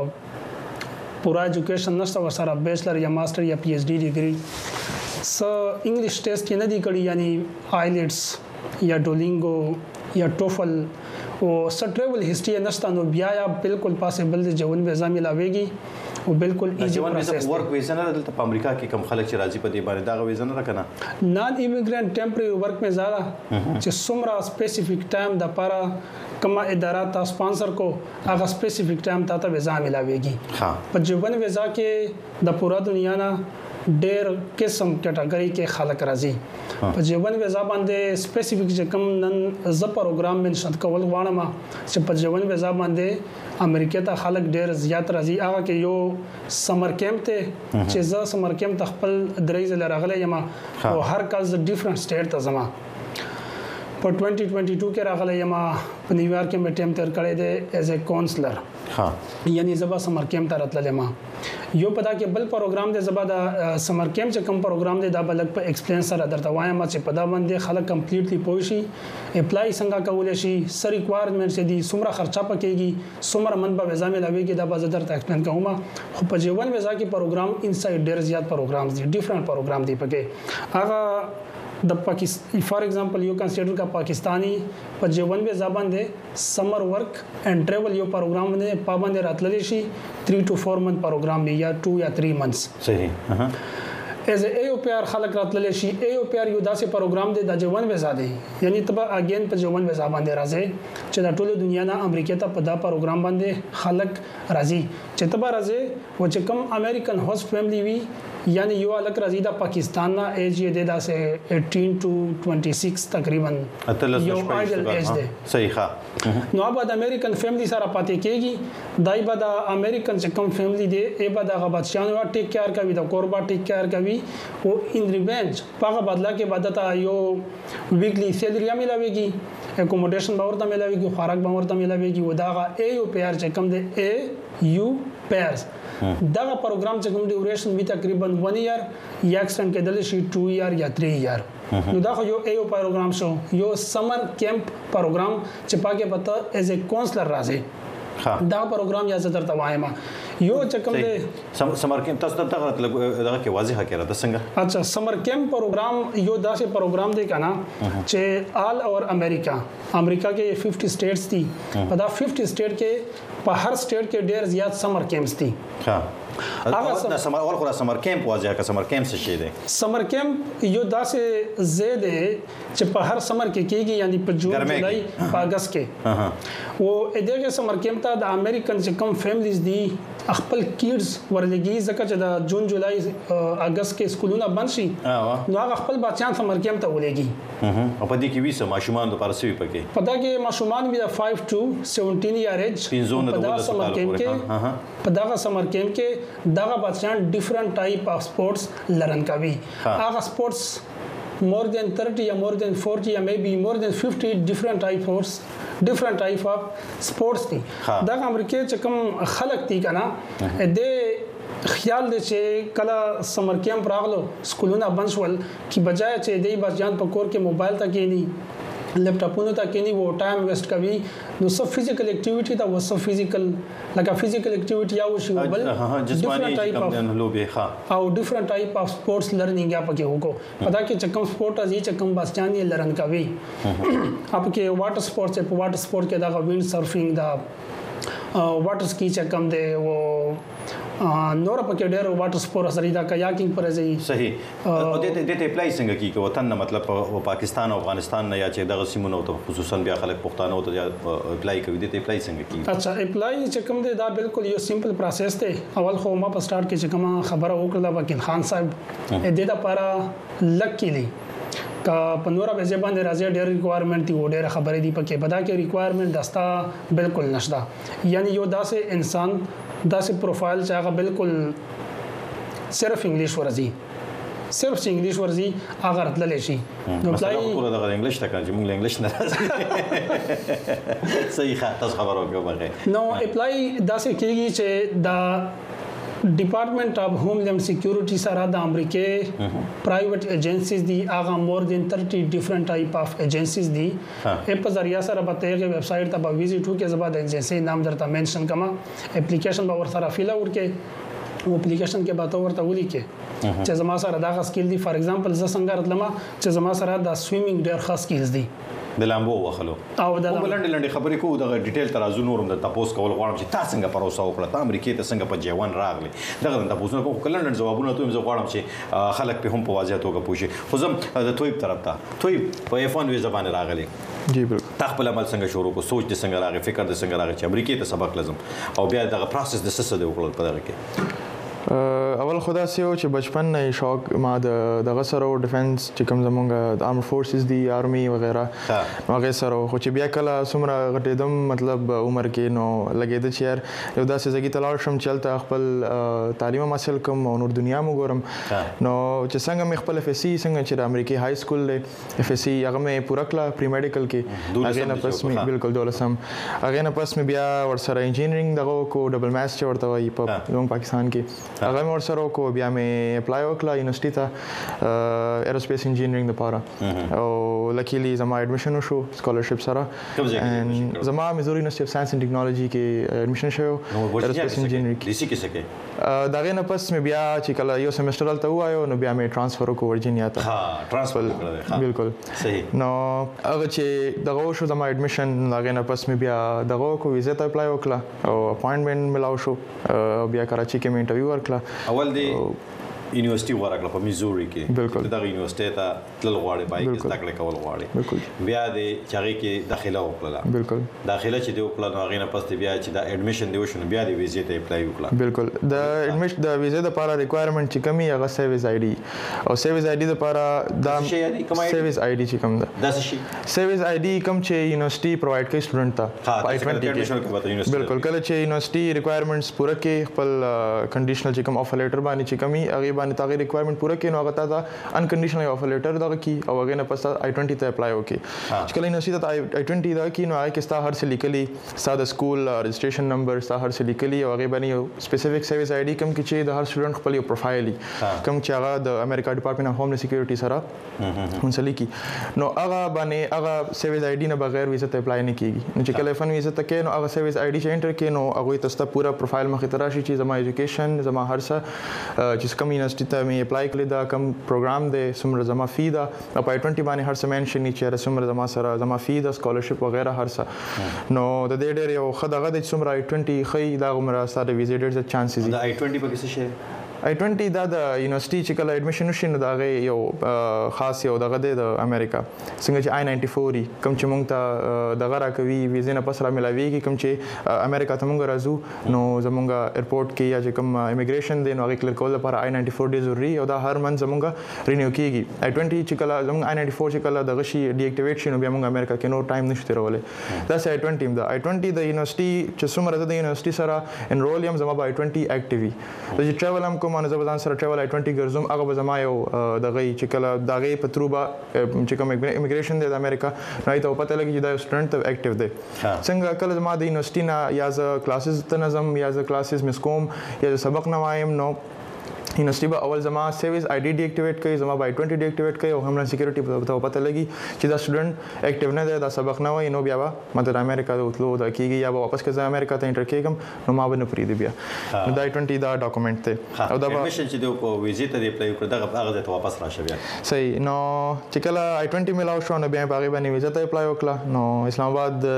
پورا ایجوکیشن نشته ورسره بیچلر یا ماستر یا پی ایچ ډی ډیګري سو انګلیش ټیسټ کې نه دی کړی یعنی آیلټس یا ډولینګو یا ټوفل او س ټریول هیستوري نشته نو بیا یا بالکل پاسبل دی جوون ویزا ملاويږي او بالکل ایزی پروسس دی ورک ویزا نه دلته په امریکا کې کم خلک چې راځي په دې باندې دا ویزا نه راکنه نان ایمیګرانټ ټمپرری ورک میں زیاده چې څومره سپیسیفیک ټایم د لپاره کومه اداره تا سپانسر کو هغه سپیسیفیک ټایم ته ویزا ملاويږي ها په جوون ویزا کې د پورا دنیا نه ډېر قسم کټګوري کې خلک راځي په جوون ویزا باندې سپیسیفیک چې کوم نن ز پروګرام منشن کول غواړم چې په جوون ویزا باندې امریکا ته خلک ډېر زیات راځي هغه کې یو سمر کیمپ ته چې ز سمر کیمپ ته خپل درې ځله راغلی یم او هر کال ز ډیفرنٹ سټیټ ته زما په twenty twenty-two کې راغلی یم په نیویارک کې مې ټیم تر کړی دی ایز ا کونسلر ها یعنی زبا سمر کیمپ ته راتلل یم یو پتا کې بل پروګرام دی زبا د سمر کیمپ چې کوم پروګرام دی دا بلک په ایکسپلین سره درته وایم چې په دا باندې خلک کمپلیټلی پوه شي اپلای څنګه کولای شي سر ریکوایرمنټس دي څومره خرچه پکېږي څومره منبع ویزا ملاويږي دا به درته ایکسپلین کوم خو په جوون ویزا کې پروګرام انسایډ ډیر زیات پروګرامز دي ډیفرنٹ پروګرام دي پکې هغه د پاکستان فار ایگزامپل یو کنسیډر کا پاکستانی په جوانوي زبان دی سمر ورک اینڈ ټریول یو پروګرام نه پابند راتللی شي تھری ټو فور منث پروګرام دی یا ټو یا تھری منثs صحیح ایز ا ایو پی آر خلق راتللی شي ایو پی آر یو داسې پروګرام دی د جوانوي زاده یعنی تبا اگین په جوانوي زبان دی راځي چې د ټولو دنیا نه امریکا ته په دا پروګرام باندې خلق راځي چې تبا راځي و چې کوم امریکن هوست فیملی وی یعنی یو الک راځي د پاکستان نه ایج یې د داسې eighteen to twenty-six تقریبا یو آیډل ایج دی صحیح ښه نو ابا د امریکن فیملی سره پاتې کېږي دای به د امریکن چې کوم فیملی دی ای به د غبطشانو ټیک کیر کوي د کوربا ټیک کیر کوي او ان ریونج په بدلا کې بدتا یو ویکلی سیلری ملويږي اکوموډیشن باور ته ملويږي خوراک باور ته ملويږي و دا ای یو پی آر چې کوم دی ای یو پیرز دا پروګرام چې کوم ډیوریشن وی تقریبا one year یا ایکسټند کېدل شي two year یا three year نو دا خو یو ایو پروګرام شو یو سمر کیمپ پروګرام چې پاګه پته ایز ا کونسلر راځي دا پروګرام یا زدر ته وایم یو چې کوم دی سمر کیمپ تاسو ته دغه کې واضح کړه د څنګه اچھا سمر کیمپ پروګرام یو داسې پروګرام دی کنه چې آل اور امریکا امریکا کې fifty سټیټس دي په دا fifty سټیټ کې په هر سټیټ کې ډېر زیات سمر کیمپس دي ها هغه سمر اول خو سمر کیمپ واضح کا سمر کیمپ څه شي دی سمر کیمپ یو داسې زید چې په هر سمر کې کېږي یعنی په جون جولای په اگست کې او دغه سمر کیمپ ته د امریکن چې کوم فیملیز دي خپل کیډز ورلګي ځکه چې د جون جولای اگست کې سکولونه بند شي نو هغه خپل بچیان سمر کیمپ ته ولېږي او په دې کې ویسه ماشومان د پارسوي پکې پدا کې ماشومان بیا five to seventeen year age په دا سمر کیمپ کې په دا سمر کیمپ کې دغه بچیان ډیفرنٹ ټایپ اف سپورتس لرن کوي هغه سپورتس more than thirty یا more than forty یا maybe more than fifty different type of different type of sports دي دا امریکا چې کوم خلک دي کنه د خیال دي چې کله سمر کیمپ راغلو سکولونه بند شول کی بجای چې دی بچیان په کور کې موبایل ته کېنی لیپټاپونو ته کېنی وو ټایم ویسٹ کوي نو سب فزیکل اکټیویټي دا و سب فزیکل لکه فزیکل اکټیویټي یا وشي بل جسمانی کم لوبي ښه او ډیفرنٹ ټایپ اف سپورتس لرنینګ یا پکې وکړو پدا کې چې کوم سپورت ازي چې کوم بچیان یې لرن کوي اپ کې واټر سپورتس په واټر سپورت کې دا وینډ سرفینګ دا واټر سکی چې کوم دی و نور پکې ډېر واټر سپورت سره دا کایاکینګ پر ځای صحیح او د دې ته اپلای څنګه کیږي وطن نه مطلب پاکستان او افغانستان نه یا چې دغه سیمونو ته خصوصا بیا خلک پښتانه ته اپلای کوي د ته اپلای څنګه کیږي اچھا اپلای چې کوم دی دا بالکل یو سمپل پروسس دی اول خو ما په سٹارټ کې چې کوم خبره وکړه وکیل خان صاحب دې دا لپاره لکلی کا پنورا به زبان راځي ډېر ریکوایرمنٹ دی ډېر خبرې دی پکې پدا کې ریکوایرمنٹ دستا بالکل نشدا یعنی یو داسې انسان داسې پروفایل چې هغه بالکل صرف انګلیش ورزي صرف انګلیش ورزي هغه راتللی شي نو پلای ټول دغه انګلیش ته کوي موږ انګلیش نه راځي صحیح ښه تاسو خبرو کوي نو اپلای داسې کېږي چې دا ډپارټمنټ اف هوملینډ سکیورټي سره د امریکای پرایویټ ایجنسیز دي هغه مور دین thirty ډیفرنٹ ټایپ اف ایجنسیز دي په ذریعہ سره به تیغه ویب سټ ته به وزټ وکړي زبا د ایجنسی نام درته منشن کما اپلیکیشن به ور سره فیل اوټ کې او اپلیکیشن کې به تو ورته ولي کې چې زما سره دا سکیل دي فار ایگزامپل ز څنګه راتلم چې زما سره د سویمینګ ډېر خاص سکیلز دي د لامبو وخلو او د لنډ لنډ خبرې کوو د ډیټیل ترازو نورم د تاسو کول غواړم چې تاسو څنګه پروسه وکړه ته امریکای ته څنګه په جوان راغلی دغه د تاسو کوم کلن لنډ جوابونه ته زه غواړم چې خلک په هم په واضح توګه پوښي خو زم د تویب طرف ته تویب په اف ون وی زبانه راغلی جی بالکل تخپل عمل څنګه شروع کو سوچ د څنګه راغی فکر د څنګه راغی چې امریکای ته سبق لازم او بیا دغه پروسس د سسه دی وکړل په دغه کې اول خدا سیو چې بچپن نه شوق ما د دغه سره ډیفنس چې کوم زمونږ د آرمر فورسز دی آرمي وغیرہ هغه سره خو چې بیا کله څومره غټېدم مطلب عمر کې نو لګېده چې یار یو داسې ځای ته لاړ شم چلته خپل تعلیم حاصل کوم او نور دنیا مو ګورم نو چې څنګه مې خپل اف اس سی څنګه چې د امریکای های سکول دی اف اس سی هغه مې پوره کړه پری میډیکل کې هغه نه پس مې بالکل دولسم هغه نه پس مې بیا ورسره انجینرینګ دغه کو ډبل ماس چې ورته وایي په پاکستان کې هغه مې ورسره وکړو بیا مې اپلای وکړه یونیورسيټي ته ایروسپیس انجینرینګ لپاره او لکیلی زما اډمیشن وشو سکالرشپ سره زما میزوري یونیورسيټي اف ساينس اند ټیکنالوژي کې اډمیشن شو ایروسپیس انجینرینګ دیسی کې څه کې دا غي نه پس مې بیا چې کله یو سیمستر ته وایو نو بیا مې ټرانسفر وکړ ورجینیا ته ها ټرانسفر وکړه بالکل صحیح نو هغه چې دغه شو زما اډمیشن هغه نه پس مې بیا دغه کو ویزا ته اپلای وکړه او اپاینټمنټ ملاو شو بیا کراچي کې مې انټرویو ورکړه اول دی یونیورسيټي ورکړه په میزوري کې بالکل دغه یونیورسيټي ته تل غواړي پای کې زده کړې کول غواړي بالکل بیا د چاغي کې داخله وکړه بالکل داخله چې دی وکړه نو هغه نه پس بیا چې دا اډمیشن دی وشو بیا د ویزې ته اپلای وکړه بالکل د اډمیشن د ویزې لپاره ریکوایرمنټ چې کمی هغه سیویز آی ډي او سیویز آی ډي لپاره دا سیویز آی ډي چې کوم ده دا څه شي سیویز آی ډي کوم چې یونیورسيټي پرووایډ کوي سټوډنټ ته پای ټوئنټي بالکل کله چې یونیورسيټي ریکوایرمنټس پوره کې خپل کنډیشنل چې کوم افر لیټر باندې چې کمی هغه باندې تاغي ریکوایرمنټ پوره کې نو هغه ته انکنډیشنل افر لیټر دغه کی او هغه نه پس آی ټوئنټي ته اپلای وکي چې کله یونیورسيټي ته آی ټوئنټي دا کی نو هغه کې ستا هر څه لیکلي ساده سکول رجسټریشن نمبر ستا هر څه لیکلي او هغه باندې یو سپیسیفیک سرویس آی ډي کوم کې چې د هر سټوډنټ خپل یو پروفایل کوم چې هغه د امریکا ډپارټمنټ اف هوم سکیورټي سره منسلک نو هغه باندې هغه سرویس آی ډي نه بغیر ویزا ته اپلای نه کیږي نو چې کله فن ویزا ته کې نو هغه سرویس آی ډي چې انټر کې نو هغه تاسو پورا پروفایل مخې ته راشي چې زما ایجوکیشن زما هر څه چې کوم یونیورسيټي ته مې اپلای کړی دا کوم پروګرام دی څومره زما فی ده په آی ټوئنټي باندې هر څه منشن چې څومره زما سره زما فی ده سکالرشپ وغیرہ هر څه نو د دې ډېر یو ښه دغه د څومره آی ټوئنټي خې دا عمره سره ویزا ډېر ز چانسز دي آی ټوئنټي په کې څه شي آی ټوئنټي دا د یونیورسيټي چې کله اډمیشن وشي نو دا غي یو خاص یو دغه د امریکا څنګه چې آی ناینټي فور کوم چې مونږ ته دغه راکوي ویزا نه پس را ملاويږي کوم چې امریکا ته مونږ راځو نو زمونږ ایرپورټ کې یا چې کوم امیګریشن دی نو هغه کلیر کول لپاره آی ناینټي فور ډی ضروري او دا هر من زمونږ رینیو کیږي آی ټوئنټي چې کله زمونږ آی ناینټي فور چې کله دغه شي ډی اکټیویټ شي نو بیا مونږ امریکا کې نو ټایم نشته رولې دا آی ټوئنټي دا آی ټوئنټي د یونیورسيټي چې څومره د یونیورسيټي سره انرول یم زما آی ټوئنټي اکټیوي د چې ټریول هم کوم نه زبردان سره ټریول آی ټوئنټي ګرځوم هغه به زما یو دغه چې کله دغه په تروبه چې کوم امیګریشن دی د امریکا نو ته پته لګي چې دا سټوډنټ ته اکټیو دی څنګه کله زما د یونیورسيټي نه یا ز کلاسز ته نظم یا ز کلاسز مس کوم یا سبق نه وایم نو یونیورسيټي به اول زما سیویز آی ډي ډي اکټیویټ کړي زما آی ټوئنټي ډي اکټیویټ کړي او هوملاند سکیورټي ته پته لګي چې دا سټوډنټ اکټیو نه دی دا سبق نه وای نو بیا به ماته د امریکا د وتلو د کیږي یا واپس کځه امریکا ته انټر کېږم نو ما به نه پریدي بیا نو دا آی ټوئنټي دا ډاکومېنټ ته او دا اډمیشن چې د په ویزا ته اپلای کړ دغه هغه ته واپس راشه بیا صحیح نو چې کله آی ټوئنټي ملاو شو نو بیا په هغه باندې ویزا ته اپلای وکړه نو اسلام آباد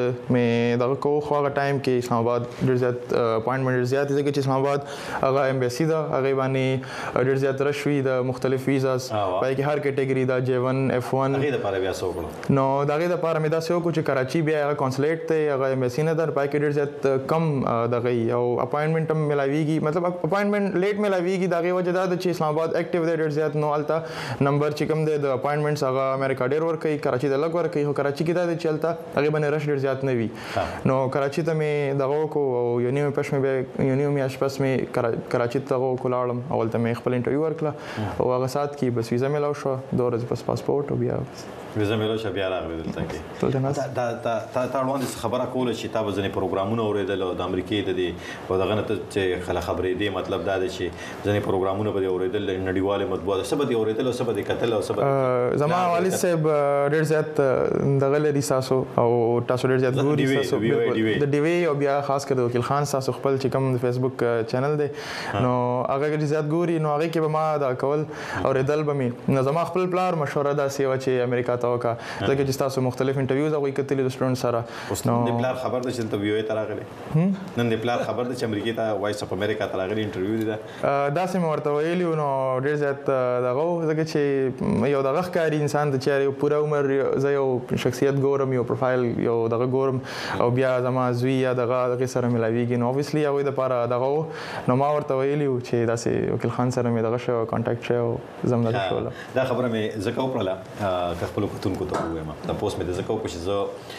مې دغه کو خو هغه ټایم کې اسلام آباد ډېر زیات اپاینټمنټ ډېر زیات دي چې اسلام آباد هغه ایمبیسی دا هغه باندې ډېر زیات رشوي د مختلف ویزاز پای کې هر کیټګوري دا جی ون اف ون هغه د لپاره بیا څوک نو دا غي د لپاره مې دا څه وکړو چې کراچي بیا هغه کنسولیټ ته هغه ایمبیسی نه در پای کې ډېر زیات کم دغه او اپاینټمنټ هم ملاويږي مطلب اپاینټمنټ لیټ ملاويږي دا غي وجه دا چې اسلام آباد اکټیو دی ډېر زیات نو الته نمبر چې کم دی د اپاینټمنټس هغه امریکا ډېر ور کوي کراچي د لګ ور کوي هو کراچي کې دا چې چلتا هغه باندې رش ډېر زیات نه وي نو کراچي ته مې دغه کو او یونیو پښ مې یونیو مې اشپس مې کراچي ته کولاړم اول ته مې خپل انټرویو ورکړه او هغه سات کې بس ویزا ملاو شو دوه ورځې پس پاسپورت او بیا ویزا ملاو شو بیا راغلی دلته کې دا دا تا تا وړاندې خبره کوله چې تاسو ځنې پروګرامونه اوریدل د امریکای د دې او دغه نه چې خلک خبرې دي مطلب دا دی چې ځنې پروګرامونه به اوریدل نړیواله مطبوعات سبا دي اوریدل او سبا دي کتل او سبا زما والد صاحب ډېر زیات دغه لري تاسو او تاسو ډېر زیات ګوري تاسو د ډي وی او بیا خاص کر د وکیل خان تاسو خپل چې کوم د فیسبوک چینل دی نو هغه ډېر زیات ګوري نو هغه کې به ما دا کول اوریدل به مې نو زما خپل پلار مشوره دا سیوا چې امریکا ته وکا ځکه چې تاسو مختلف انټرویوز هغه کتلې د سټوډنټ سره نو د پلار خبر ده چې ته ویو ته راغلی نن د پلار خبر ده چې امریکا ته وایس اف امریکا ته راغلی انټرویو دی دا سم ورته ویلی نو ډېر زیات دغه ځکه چې یو دغه ښکاری انسان د چې یو پوره عمر زه یو شخصیت ګورم یو پروفایل یو دغه ګورم او بیا زما زوی یا دغه دغه سره ملاویږي نو اوبویسلی هغه د لپاره دغه نو ما ورته ویلی چې داسې وکیل خان سره مې دغه شو کانټاکټ شو زموږ شو دا خبره مې زکه وکړه که خپل کوتونکو ته وایم دا پوسټ مې د زکه وکړ چې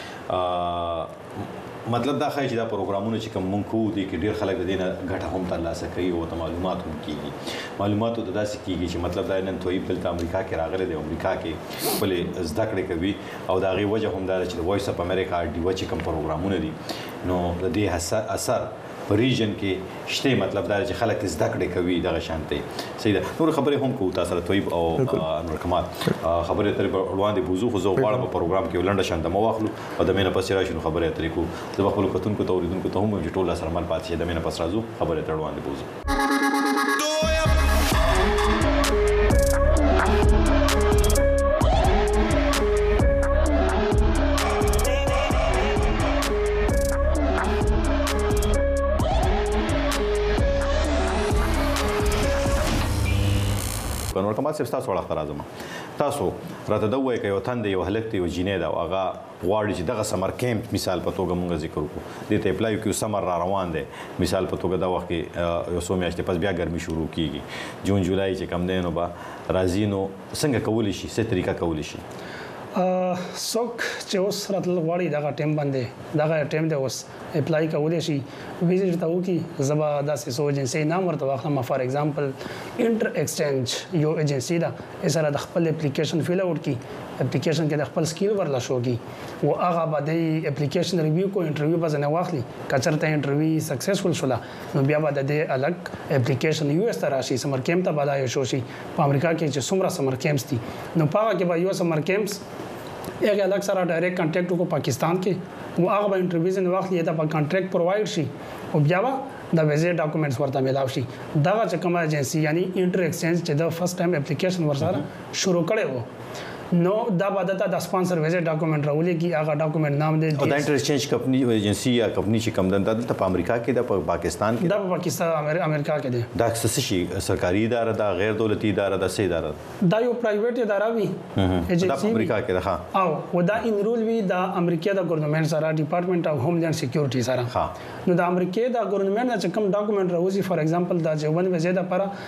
زه مطلب دا خای چې دا پروګرامونه چې کوم مونږ کوو دي کې ډیر خلک د دې نه ګټه هم ترلاسه کوي او ته معلومات هم کیږي معلومات ته داسې کیږي چې مطلب دا نن توي په امریکا کې راغلي دی امریکا کې خپل زده کړې کوي او دا غي وجه هم دا چې د وایس اف امریکا دی چې کوم پروګرامونه دي نو د دې اثر په ریجن کې شته مطلب دا چې خلک زده کړې کوي دغه شانتي صحیح ده نور خبرې هم کوو تاسو سره طيب او انور کمال خبرې تر وړاندې بوزو خو زه غواړم په پروګرام کې ولنډه شانته مو واخلو او د مینه پسې راشي نو خبرې اترې کوو زه خپل کتونکو ته اوریدونکو ته هم چې ټول سره مل پاتې شي د مینه پس راځو خبرې تر وړاندې بوزو نور کمال صاحب تاسو وړاندې راځم تاسو راته دا وایي یو تند یو هلک دی یو جینې دا هغه غواړي چې دغه سمر کیمپ مثال په توګه مونږ ذکر وکړو د ته اپلای کیو سمر را روان دی مثال په توګه دا وخت کې یو څو میاشتې پس بیا ګرمي شروع کیږي جون جولای چې کم دی نو با راځي نو څنګه کولی شي څه طریقه کولی شي څوک چې اوس راتل غواړي دغه ټیم باندې دغه ټیم دی اوس اپلای کولی شي ویزیټ ته وکړي زبا داسې سو ایجنسی نام ورته واخلم فار ایگزامپل انټر ایکسچینج یو ایجنسی ده سره د خپل اپلیکیشن فیل اوټ کی اپلیکیشن کې د خپل سکیل ورلا شو کی او هغه باندې اپلیکیشن ریویو کو انټرویو په ځنه واخلي کچرته انټرویو سکسسفل شولا نو بیا بعد د الګ اپلیکیشن یو اس راشي سمر کیمپ ته بدایو شو شي په امریکا کې چې څومره سمر کیمپس دي نو پاګه کې به یو سمر کیمپس एक अलग सारा direct contract को पाकिस्तान के वो आग बा इंटरव्यूज ने वक्त ये था कॉन्ट्रैक्ट प्रोवाइड शी और ब्यावा द विजिट डॉक्यूमेंट्स वर्ता मिलाव शी दगा चकमा एजेंसी यानी इंटर एक्सचेंज च द फर्स्ट टाइम एप्लीकेशन वर सारा शुरू करे वो नो दा बादता द स्पॉन्सर विजिट डॉक्यूमेंट राउली की आगा डॉक्यूमेंट नाम दे द इंटर एक्सचेंज कंपनी एजेंसी या कंपनी ची कम दंदा त अमेरिका के द पाकिस्तान के द पाकिस्तान अमेरिका के दे दा सशी सरकारी इदारा दा गैर दौलती इदारा दा से इदारा दा यो प्राइवेट इदारा भी एजेंसी अमेरिका के दा आओ वो दा इनरोल भी दा अमेरिका दा गवर्नमेंट सारा डिपार्टमेंट ऑफ होमलैंड सिक्योरिटी सारा हां नो दा अमेरिका दा गवर्नमेंट दा कम डॉक्यूमेंट राउजी फॉर एग्जांपल दा जवन वजह दा पर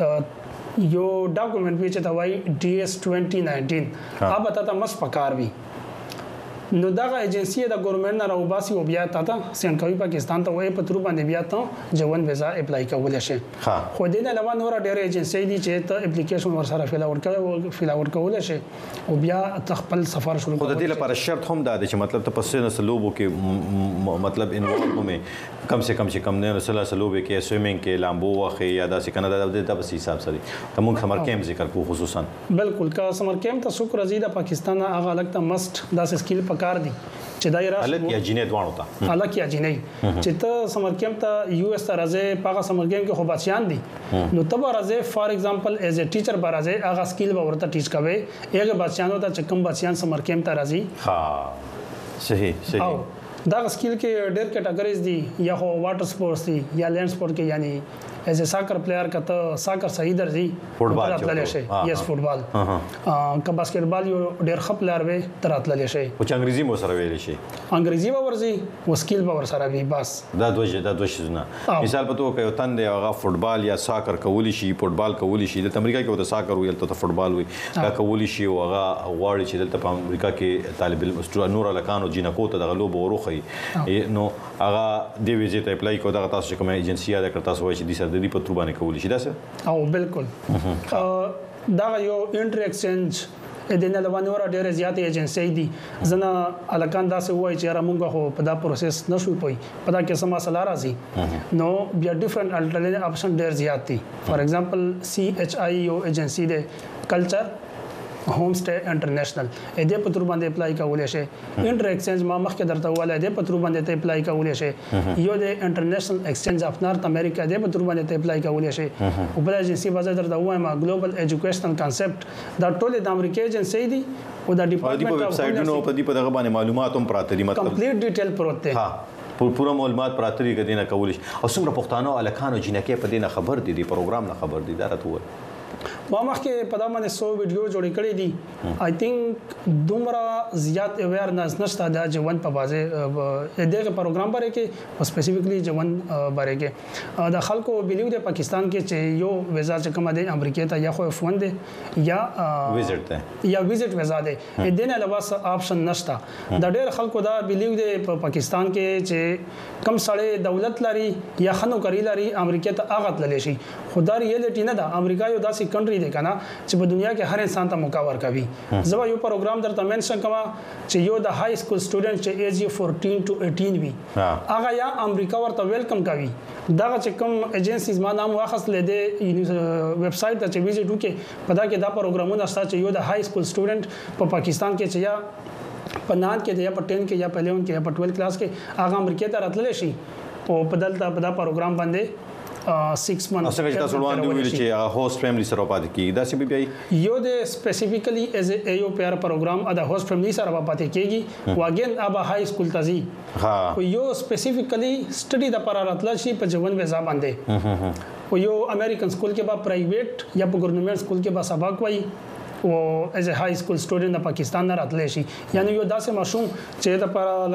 यो डॉक्यूमेंट भी चता वाई डी एस ट्वेंटी नाइनटीन अब बताता मस पकार भी नو دغه ایجنسی د ګورنمنت نه راوباسي او بیا تا ته سند کوي پاکستان ته وای په تر باندې بیا ته ژوند ویزا اپلای کول شي خو دې نه علاوه نور ډېر ایجنسی دي چې ته اپلیکیشن ور سره فیل اوټ کوي فیل اوټ کول شي او بیا خپل سفر شروع کوي. خو د دې لپاره شرط هم دا دی چې مطلب ته پسې نه سلوبو کې مطلب انوالو مې کم سے کم چې کم نه سلا سلوبو کې سویمینګ کې لامبو واخې یا داسې کنه دا د بس حساب سره کوم سمر کیمپ ذکر کو خصوصا بالکل کا سمر کیمپ ته شکر ازیدا پاکستان هغه لګته مست داسې سکیل پکار دي چې دا یې الک یا جینې دوانو ته الک یا جینې چې ته سمر کیمپ ته یو اس ته راځي پاګه سمر کیمپ کې خو بچیان دي نو ته راځي فار ایگزامپل ایز ا ټیچر به راځي هغه سکیل به ورته ټیچ کوي هغه بچیانو ته چې کوم بچیان سمر کیمپ ته راځي ها صحیح صحیح دا سکیل کې ډېر کټګوریز دي یا هو واټر سپورتس دي یا لینډ سپورت کې یعنی ایز ا ساکر پلیئر کته ساکر صحیح درځي فوټبال تراتل شي یس فوټبال ا ک باسکټبال یو ډېر خپ پلیئر وي تراتل شي او چې انګریزي مو سره ویل شي انګریزي به ورځي او سکیل به ور سره وي بس دا دوه دا دوه شونه مثال په توګه یو تند هغه فوټبال یا ساکر کولی شي فوټبال کولی شي د امریکا کې وته ساکر ویل ته فوټبال وي دا کولی شي او هغه غواړي چې دلته په امریکا کې طالب العلم نور الکانو جنکو ته د غلوب وروخي نو هغه دی ویزه ته اپلای کو دا تاسو کومه ایجنسی یا د تاسو وایي چې د سر د دې په تر باندې کولی شي دا څه او بالکل دا یو انټر ایکسچینج د نه لوانه ور ډېر زیات ایجنسی دي زنه الکان دا څه وایي چې را مونږ خو په دا پروسس نشو پوي په دا کې سم مسله راځي نو بیا ډیفرنٹ الټرنیټیو اپشن ډېر زیات دي فار ایگزامپل سی ایچ آی یو ایجنسی د کلچر होम स्टे इंटरनेशनल ए दे पत्र बांधे अप्लाई कवले शे इंटर एक्सचेंज मा मख के दरता वाला दे पत्र बांधे ते अप्लाई कवले शे यो दे international exchange of North America दे पत्र बांधे ते अप्लाई कवले शे ऊपर एजेंसी बाजार दरता हुआ मा ग्लोबल एजुकेशनल कांसेप्ट दा टोल د امریکای एजेंसी دی او دا ډیپارټمنټ اف سایټونو په دې په دغه باندې معلومات هم پراته دي مطلب کمپلیټ ډیټیل پروت دی ها پورا معلومات پراته دي کدي نه کول شي او څومره پښتانه الکانو جنکه په دې نه خبر دي دی پروګرام نه خبر دي دا راته ما مخکې په دا باندې سو ویډیو جوړ کړی دي آی تھنک دومره زیات اویرنس نشته دا ژوند په بازه دغه پروګرام باندې کې سپیسیفیکلی ژوند باندې کې د خلکو بلیو د پاکستان کې چې یو ویزا چې کوم دی امریکا ته یا خو اف ون دی یا ویزټ ته یا ویزټ ویزا دی د نه علاوه اپشن نشته د ډېر خلکو دا بلیو دی په پاکستان کې چې کم سړی دولت لري یا خنو کری لري امریکا ته اغت للی شي خدای ریالټی نه ده امریکا یو داسې کنټری کړی دی کنه چې په دنیا کې هر انسان ته موقع ورکوي زه یو پروګرام درته منشن کوم چې یو د های سکول سټوډنټ چې ایج یې چودہ to اٹھارہ وي هغه یا امریکا ورته ویلکم کوي دا چې کوم ایجنسیز ما نام واخص لیدې ویب سټ ته چې ویزټ وکړي په دا کې دا پروګرامونه شته چې یو د های سکول سټوډنټ په پاکستان کې چې یا په نان کې یا په ټین کې یا په الیون کې یا په ټویلث کلاس کې هغه امریکا ته راتللی شي او په دلته په دا پروګرام باندې سکس منث اسنه چې تاسو وړاندې ویل چې هوست فیملی سره پاتې کیږي دا سی بي بي یو د سپیسیفیکلی از ا یو پیر پروګرام ا د هوست فیملی سره پاتې کیږي واګین ابا های سکول تزي ها یو سپیسیفیکلی سټڈی د پر راتل شي په ژوند ویزا باندې او یو امریکن سکول کې با پرایویټ یا په ګورنمنت سکول کې با سبق وایي او از ا های سکول سټوډنټ د پاکستان نه راتلی شي یعنی یو داسې ماشوم چې د پر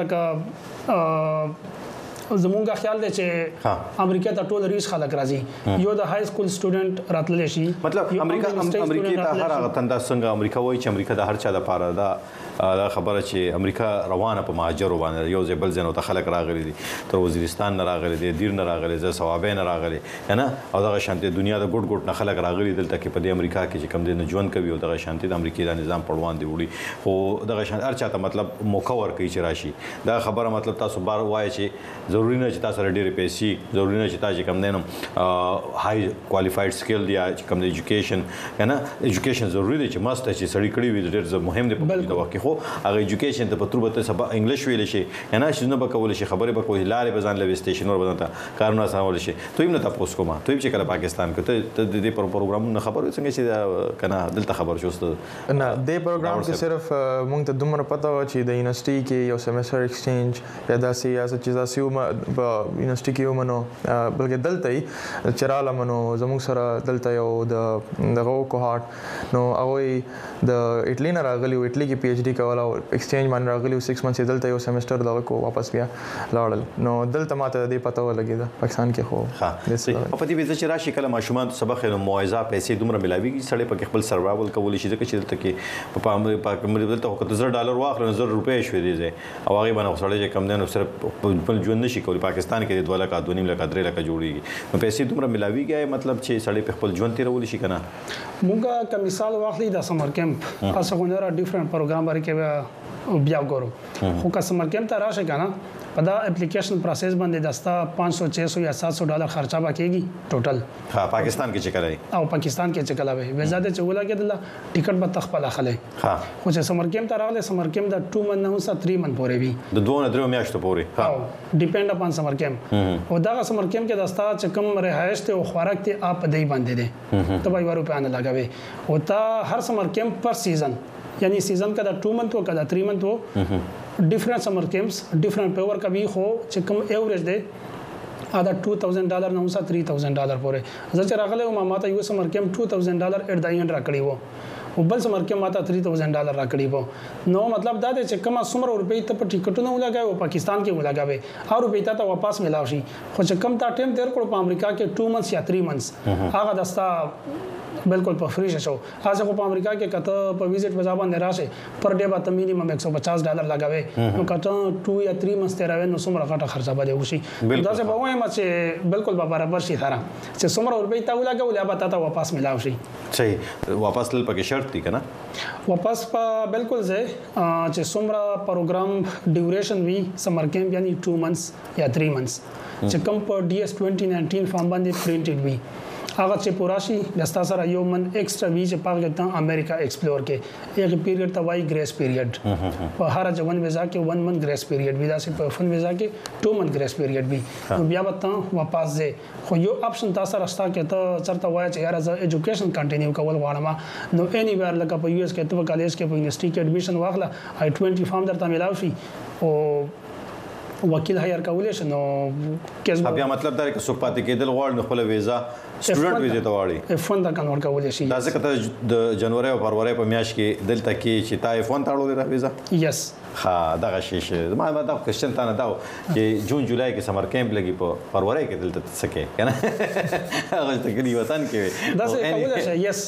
لکه زمونږه خیال دی چې امریکا ته ټول ریس خلک راځي یو د های سکول سټوډنټ راتللی شي مطلب امریکا امریکا ته هر هغه تنده څنګه امریکا وایي چې امریکا د هر چا لپاره دا دا خبره چې امریکا روانه په مهاجرو باندې یو ځای بل ځای ته خلک راغلي دي تر وزیرستان نه راغلي دي دیر نه راغلي زه ثوابې نه راغلي نه او دغه شانتي دنیا د ګډ ګډ نه خلک راغلي دلته کې په دې امریکا کې چې کم دي نه ژوند کوي او دغه شانتي د امریکای د نظام پړوان دی وړي خو دغه شانت هر چاته مطلب موقع ورکوي چې راشي دا خبره مطلب تاسو بار وایي چې ضروري نه چې تاسو ډېرې پیسې ضروري نه چې تاسو کم دینم هاي کوالیفاید سکل دی چې کم د ایجوکیشن کنه ایجوکیشن ضروري دی چې مست چې سړی کړی وي ډېر مهم دی په دې وخت کې خو هغه ایجوکیشن ته په تور به سبا انګلیش ویل شي نه چې نه به کول شي خبره به کوی لارې بزان لوي سټیشن ور بدن ته کارونه سمول شي ته هم نه تاسو کومه ته چې کله پاکستان کې ته د دې پروګرامونو خبر څنګه چې کنه دلته خبر شوست نه د پروګرام کې صرف مونږ ته دومره پته و چې د یونیورسيټي کې یو سیمستر ایکسچینج یا داسې یا څه چیزا سیو په یونیورسيټي کې ومنو بلکې دلته چراله منو زموږ سره دلته یو د دغه کوهارت نو هغه د اټلی نه راغلی و اټلی کې پی ایچ ډی کوله ایکسچینج باندې راغلی و سکس منث دلته یو سیمستر دغه کو واپس بیا لاړل نو دلته ماته د پته ولګیدا پاکستان کې خو ها په دې ویزه چې راشي کله ماشومان سبق نو موعظه پیسې دومره ملاويږي سړی په خپل سروایول کولی شي ځکه چې دلته کې په امریکا دلته خو کته زر ډالر واخلو زر روپۍ شوي دي او هغه باندې سړی چې کم دنه صرف په ژوند نشي کولی پاکستان کې د دوه لک دوه نیم لک درې لک جوړیږي نو پیسې دومره ملاويږي مطلب چې سړی په خپل ژوند تیرول شي کنه مونږه کوم مثال واخلي د سمر کیمپ اسه غوڼه ډیفرنٹ پروګرام ورکې بیا ګورو خو که سمر کیمپ ته راشه کنه په دا اپلیکیشن پروسس باندې دستا پانچ سو چھ سو یا سات سو ډالر خرچه باکېږي ټوټل ها پاکستان کې چې کړای او پاکستان کې چې کلاوي ویزا ته چولا کېدل ټیکټ به تخپل اخلي ها خو چې سمر کیمپ ته راغله سمر کیمپ د ټو من نه سره تھری من پورې وي د دوه نه درو میاشتو پورې ها ډیپند اپان سمر کیمپ او دا سمر کیمپ کې دستا چې کوم رهائش ته او خوراک ته اپ دی باندې دي ته به ورو په نه لګوي او تا هر سمر کیمپ پر سیزن یعنی سیزن کا دا ټو منث و کا دا تھری منث و ډیفرنٹ سمر کیمپس ډیفرنٹ پیور کا بھی خو چې کوم ایوریج دی ادا two thousand ډالر نه اوسه three thousand ډالر پورې زه چې راغله ما ماته یو سمر کیمپ two thousand ډالر اټ د اینډ راکړی وو او بل سمر کیمپ ماته three thousand ډالر راکړی وو نو مطلب دا دی چې کومه سمر روپۍ ته په ټیکټونه ولګای او پاکستان کې ولګاوي او روپۍ ته واپس ملاوي شي خو چې کم تا ټیم تیر کړو په امریکا کې two months یا three months هغه دستا بالکل په فری شو هغه په امریکا کې کته په ویزټ وزا باندې راشه پر ډے به مینیمم one hundred fifty ډالر لګاوي نو کته two یا three منث تیراوي نو څومره غټه خرچه به وشي دا څه به وایم چې بالکل به برابر شي ثاره چې څومره روپۍ تا ولګول یا به تا واپس ملاوي شي صحیح واپس لل پکې شرط دي کنه واپس په بالکل زه چې څومره پروګرام ډیوریشن وی سمر کیمپ یعنی two months یا three months چې کوم په ډي ایس twenty nineteen فارم باندې پرینټډ وی هغه چې پوراشي دستا سره یو من ایکسترا وی چې پاک ته امریکا ایکسپلور کې یو پیریډ ته وای ګریس پیریډ په هر ځوان ویزا کې one month ګریس پیریډ وی دا چې په فن ویزا کې two month ګریس پیریډ وی نو بیا وته واپس ځه خو یو اپشن تاسو راستا کې ته چرته وای چې یار از ایجوکیشن کنټینیو کول غواړم نو اني ویر لکه په یو اس کې ته کالج کې په یونیورسيټي کې اډمیشن واخله آی twenty فارم درته ملاوي شي او وکیل هایر کولای شي نو کیس بیا مطلب دا چې څوک پاتې کېدل غواړي نو خپل ویزا سټوډنټ ویزا ته واړي اف ون دا کنورټ کولای شي دا ځکه ته د جنوري او فروری په میاشت کې دلته کې چې تا اف ون تاړو دا ویزا یس ها دغه شی شي ما دا کوېشن تا نه دا چې جون جولای کې سمر کیمپ لګي په فروری کې دلته سکے کنه هغه ته کې وطن کې دا څه کولای شي یس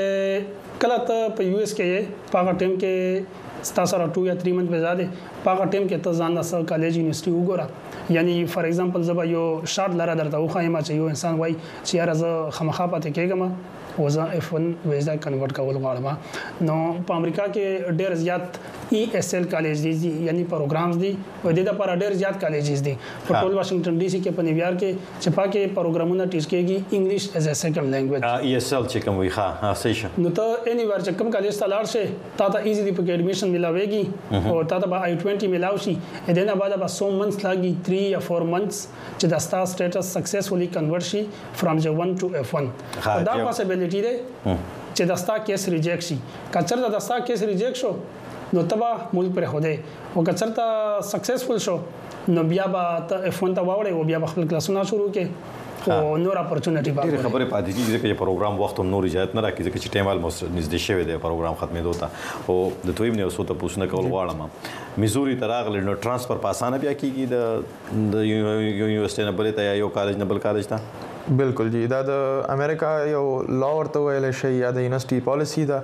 چې کله ته په یو اس کې پاغه ټیم کې ستاسو را two یا three منث ویزا ده پاغه ټیم کې ته ځان د کالج یونیورسيټي وګوره یعنی فار ایگزامپل زبا یو شارټ لاره درته وخایم چې یو انسان وای چې یار زه خامخا پاتې کېږم وزه اف ون ویزا کنورټ کول غواړم نو په امریکا کې ډېر زیات ای اس ال کالج دي یعنی پروګرامز دي او د دې لپاره ډېر زیات کالجز دي په ټول واشنگټن ډي سي کې په نیویارک کې چې پاکه پروګرامونه ټیچ کېږي انګلیش ایز ا سیکنډ لینګویج ای اس ال چې کوم وي ها صحیح شه نو ته اني ور چې کوم کالج ته لاړ شې تا ته ایزیلی په ایډمیشن ملاويږي او تا ته به آی ټوینټي ملاوي شي د دې نه بعد به سو منث لاګي تhree یا four منثs چې د ستا سټیټس سکسسفولي کنورټ شي فرام جے ون ټو اف ون دا possibility ده چې د ستا کیس ریجیکټ شي کچر د ستا کیس ریجیکټ شو نو تبا مول پر خوده او کچر ته سکسسفل شو نو بیا به ته اف ون ته واوړې او بیا خپل کلاسونه شروع کې او نور اپورچونټی به خبره پاتې کیږي چې پروګرام وخت نور اجازه نه راکړي چې ټیم الموست نږدې شوی دی پروګرام ختمېدو ته او د تویم نه اوسه ته پوښتنه کول غواړم میزوري تراغله نو ترانسفر په اسانه بیا کیږي د د یونیورسيټي نه بلې ته یو کالج نه بل کالج ته بالکل جی دا د امریکا یو لا ورته ویل شي یا د یونیورسيټي پالیسی دا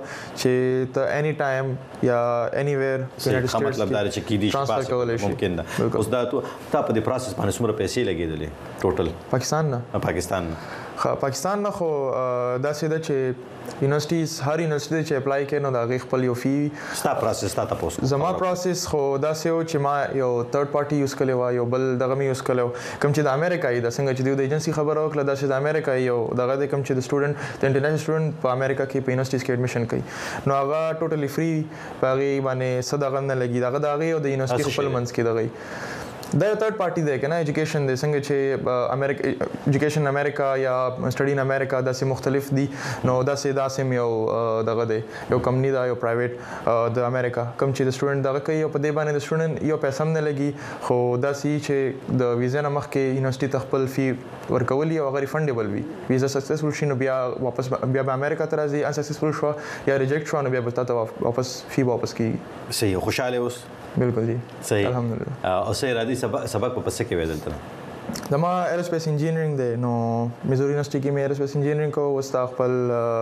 چې ته اني ټایم یا اني ویر یونیورسيټي مطلب دا چې کی دي شي ممکن ده اوس دا ته په دې پروسس باندې څومره پیسې لګېدلې ټوټل پاکستان نه پاکستان نه پاکستان نه خو دا سیده چې یونیورسيټیز هر یونیورسيټي چې اپلای کړي نو دا غي خپل یو فی ستا پروسس تا تاسو زما پروسس خو دا سیو چې ما یو تھرد پارټي یوز کړي وا یو بل دغه می یوز کړو کوم چې د امریکا ای د څنګه چې د ایجنسی خبره وکړه دا چې د امریکا یو دغه د کوم چې د سټوډنټ د انټرنیشنل سټوډنټ په امریکا کې په یونیورسيټیز کې ایډمیشن کوي نو هغه ټوټلی فری باغی باندې صدغه نه لګي دغه دغه او د یونیورسيټي خپل منځ کې دغه دا یو تھرد پارټي دی کنه ایجوکیشن دی څنګه چې امریکا ایجوکیشن امریکا یا سټډي ان امریکا دا سه مختلف دي نو دا سه دا سه یو دغه دی یو کمپنی دا یو پرایویټ د امریکا کوم چې د سټوډنټ دغه کوي په دې باندې د سټوډنټ یو پیسې هم نه لګي خو دا سه چې د ویزا نه مخکې یونیورسيټي تخپل فی ورکولي او غیر فندبل وي ویزا سکسسفل شي نو بیا واپس بیا به امریکا ته راځي ان سکسسفل شو یا ریجیکټ شو نو بیا به تاسو واپس فی واپس کی صحیح خوشاله اوس بالکل جی صحیح الحمدلله او سه را دي سبق سبق په پسې کې ویل تل دما ایروسپیس انجینرینګ دی نو میزوري یونیورسيټي کې مې ایروسپیس انجینرینګ کو وستا خپل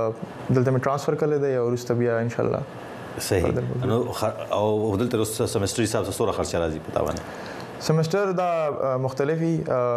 دلته مې ټرانسفر کړل دی او ورسته بیا ان شاء الله صحیح نو او دلته سمستر حساب سره خرچه راځي پتا باندې سمستر دا مختلفي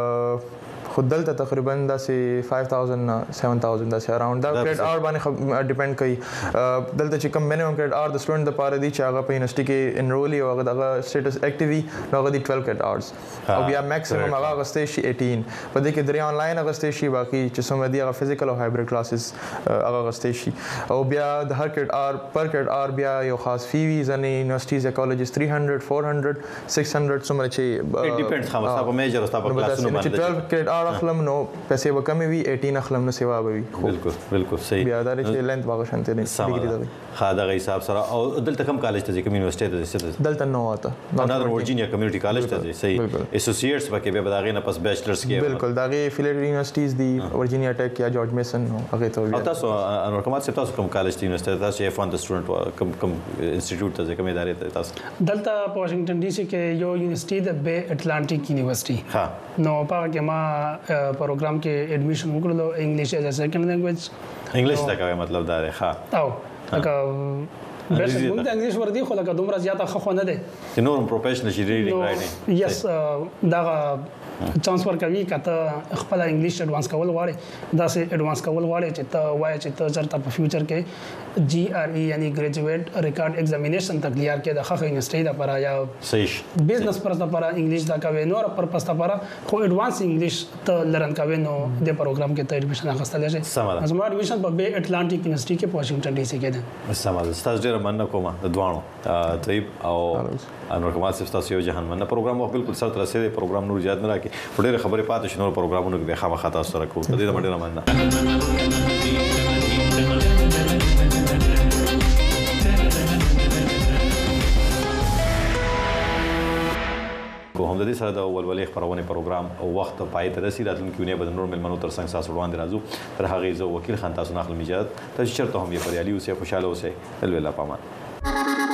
خود دلته تقریبا دا سي five thousand seven thousand دا سي اراوند دا کریډ اور باندې ډیپند کوي دلته چې کوم مینیمم کریډ اور د سټوډنټ د پاره دي چې هغه په یونیورسيټي کې انرولي او هغه د سټیټس اکټیوي هغه د twelve کریډ اورز او بیا میکسیمم هغه غستې شي eighteen په دې کې درې انلاین غستې شي باقي چې څومره دي هغه فزیکل او هایبرید کلاسز هغه غستې شي او بیا د هر کریډ اور پر کریډ اور بیا یو خاص فی وی ځنې یونیورسيټیز یا کالجز three hundred four hundred six hundred څومره چې اټ ډیپندز خامخا په میجر او په کلاسونو باندې twelve کریډ اخلم نو پیسې به کمې وي eighteen اخلم نو سیوا به وي بالکل بالکل صحیح بیا دا چې لینث واغ شانته نه ډیګری دا خا دا حساب سره او دلته کوم کالج ته کوم یونیورسيټي ته دلته نو آتا نادر ورجینیا کمیونټي کالج ته صحیح اسوسییټس پکې به داغه نه پس بیچلرز کې بالکل داغه افیلیټ یونیورسيټیز دي ورجینیا ټیک یا جورج میسن نو هغه ته او تاسو انور کومات څه تاسو کوم کالج ته یونیورسيټي تاسو یې فاند سټوډنټ کوم کوم انسټیټیوټ ته کوم ادارې ته تاسو دلته په واشنگټن ډي سي کې یو یونیورسيټي د بے اټلانټیک یونیورسيټي ها نو په هغه ما پروګرام کې ایډمیشن وکړلو انګلیش ایز ا سیکنډ لینګویج انګلیش دا کوي مطلب دا دی ها او لکه بیس موږ د انګلیش وردی خو لکه دومره زیاته خو نه ده چې نورم پروفیشنل شي ریډینګ رائټینګ یس دا چانس ورکوي کته خپل انګلیش اډوانس کول غواړي دا سه اډوانس کول غواړي چې ته وای چې ته چرته په فیوچر کې جی آر ای یعنی ګریجویټ ریکارډ ایگزامینیشن تک لیار کې د خخ یونیورسيټي د پرا یا صحیح بزنس پر د پرا انګلیش دا کوي نور پر پس د پرا خو اډوانس انګلیش ته لرن کوي نو د پروګرام کې ته ایډمیشن اخستل شي زما ایډمیشن په بے اټلانټیک یونیورسيټي کې په واشنگټن ډي سي کې ده سمه تاسو ډیر مننه کوم د دوانو طيب او انور کومات تاسو یو جهان مننه پروګرام بالکل سره تر رسیدي پروګرام نور زیات نه راکې ډېر خبرې پاتې شنو پروګرامونو کې به خامخا تاسو سره کوو د دې ډېر مننه کو هم د دې سره د ولولې خبرونه پروګرام او وخت پای ته رسیدل راتلونکي ونه به نور ملمنو تر څنګه تاسو وړاندې راځو تر هغه زه وکیل خان تاسو ناخل میجاد تاسو چرته هم یې پريالي اوسه خوشاله اوسه الویلا پامان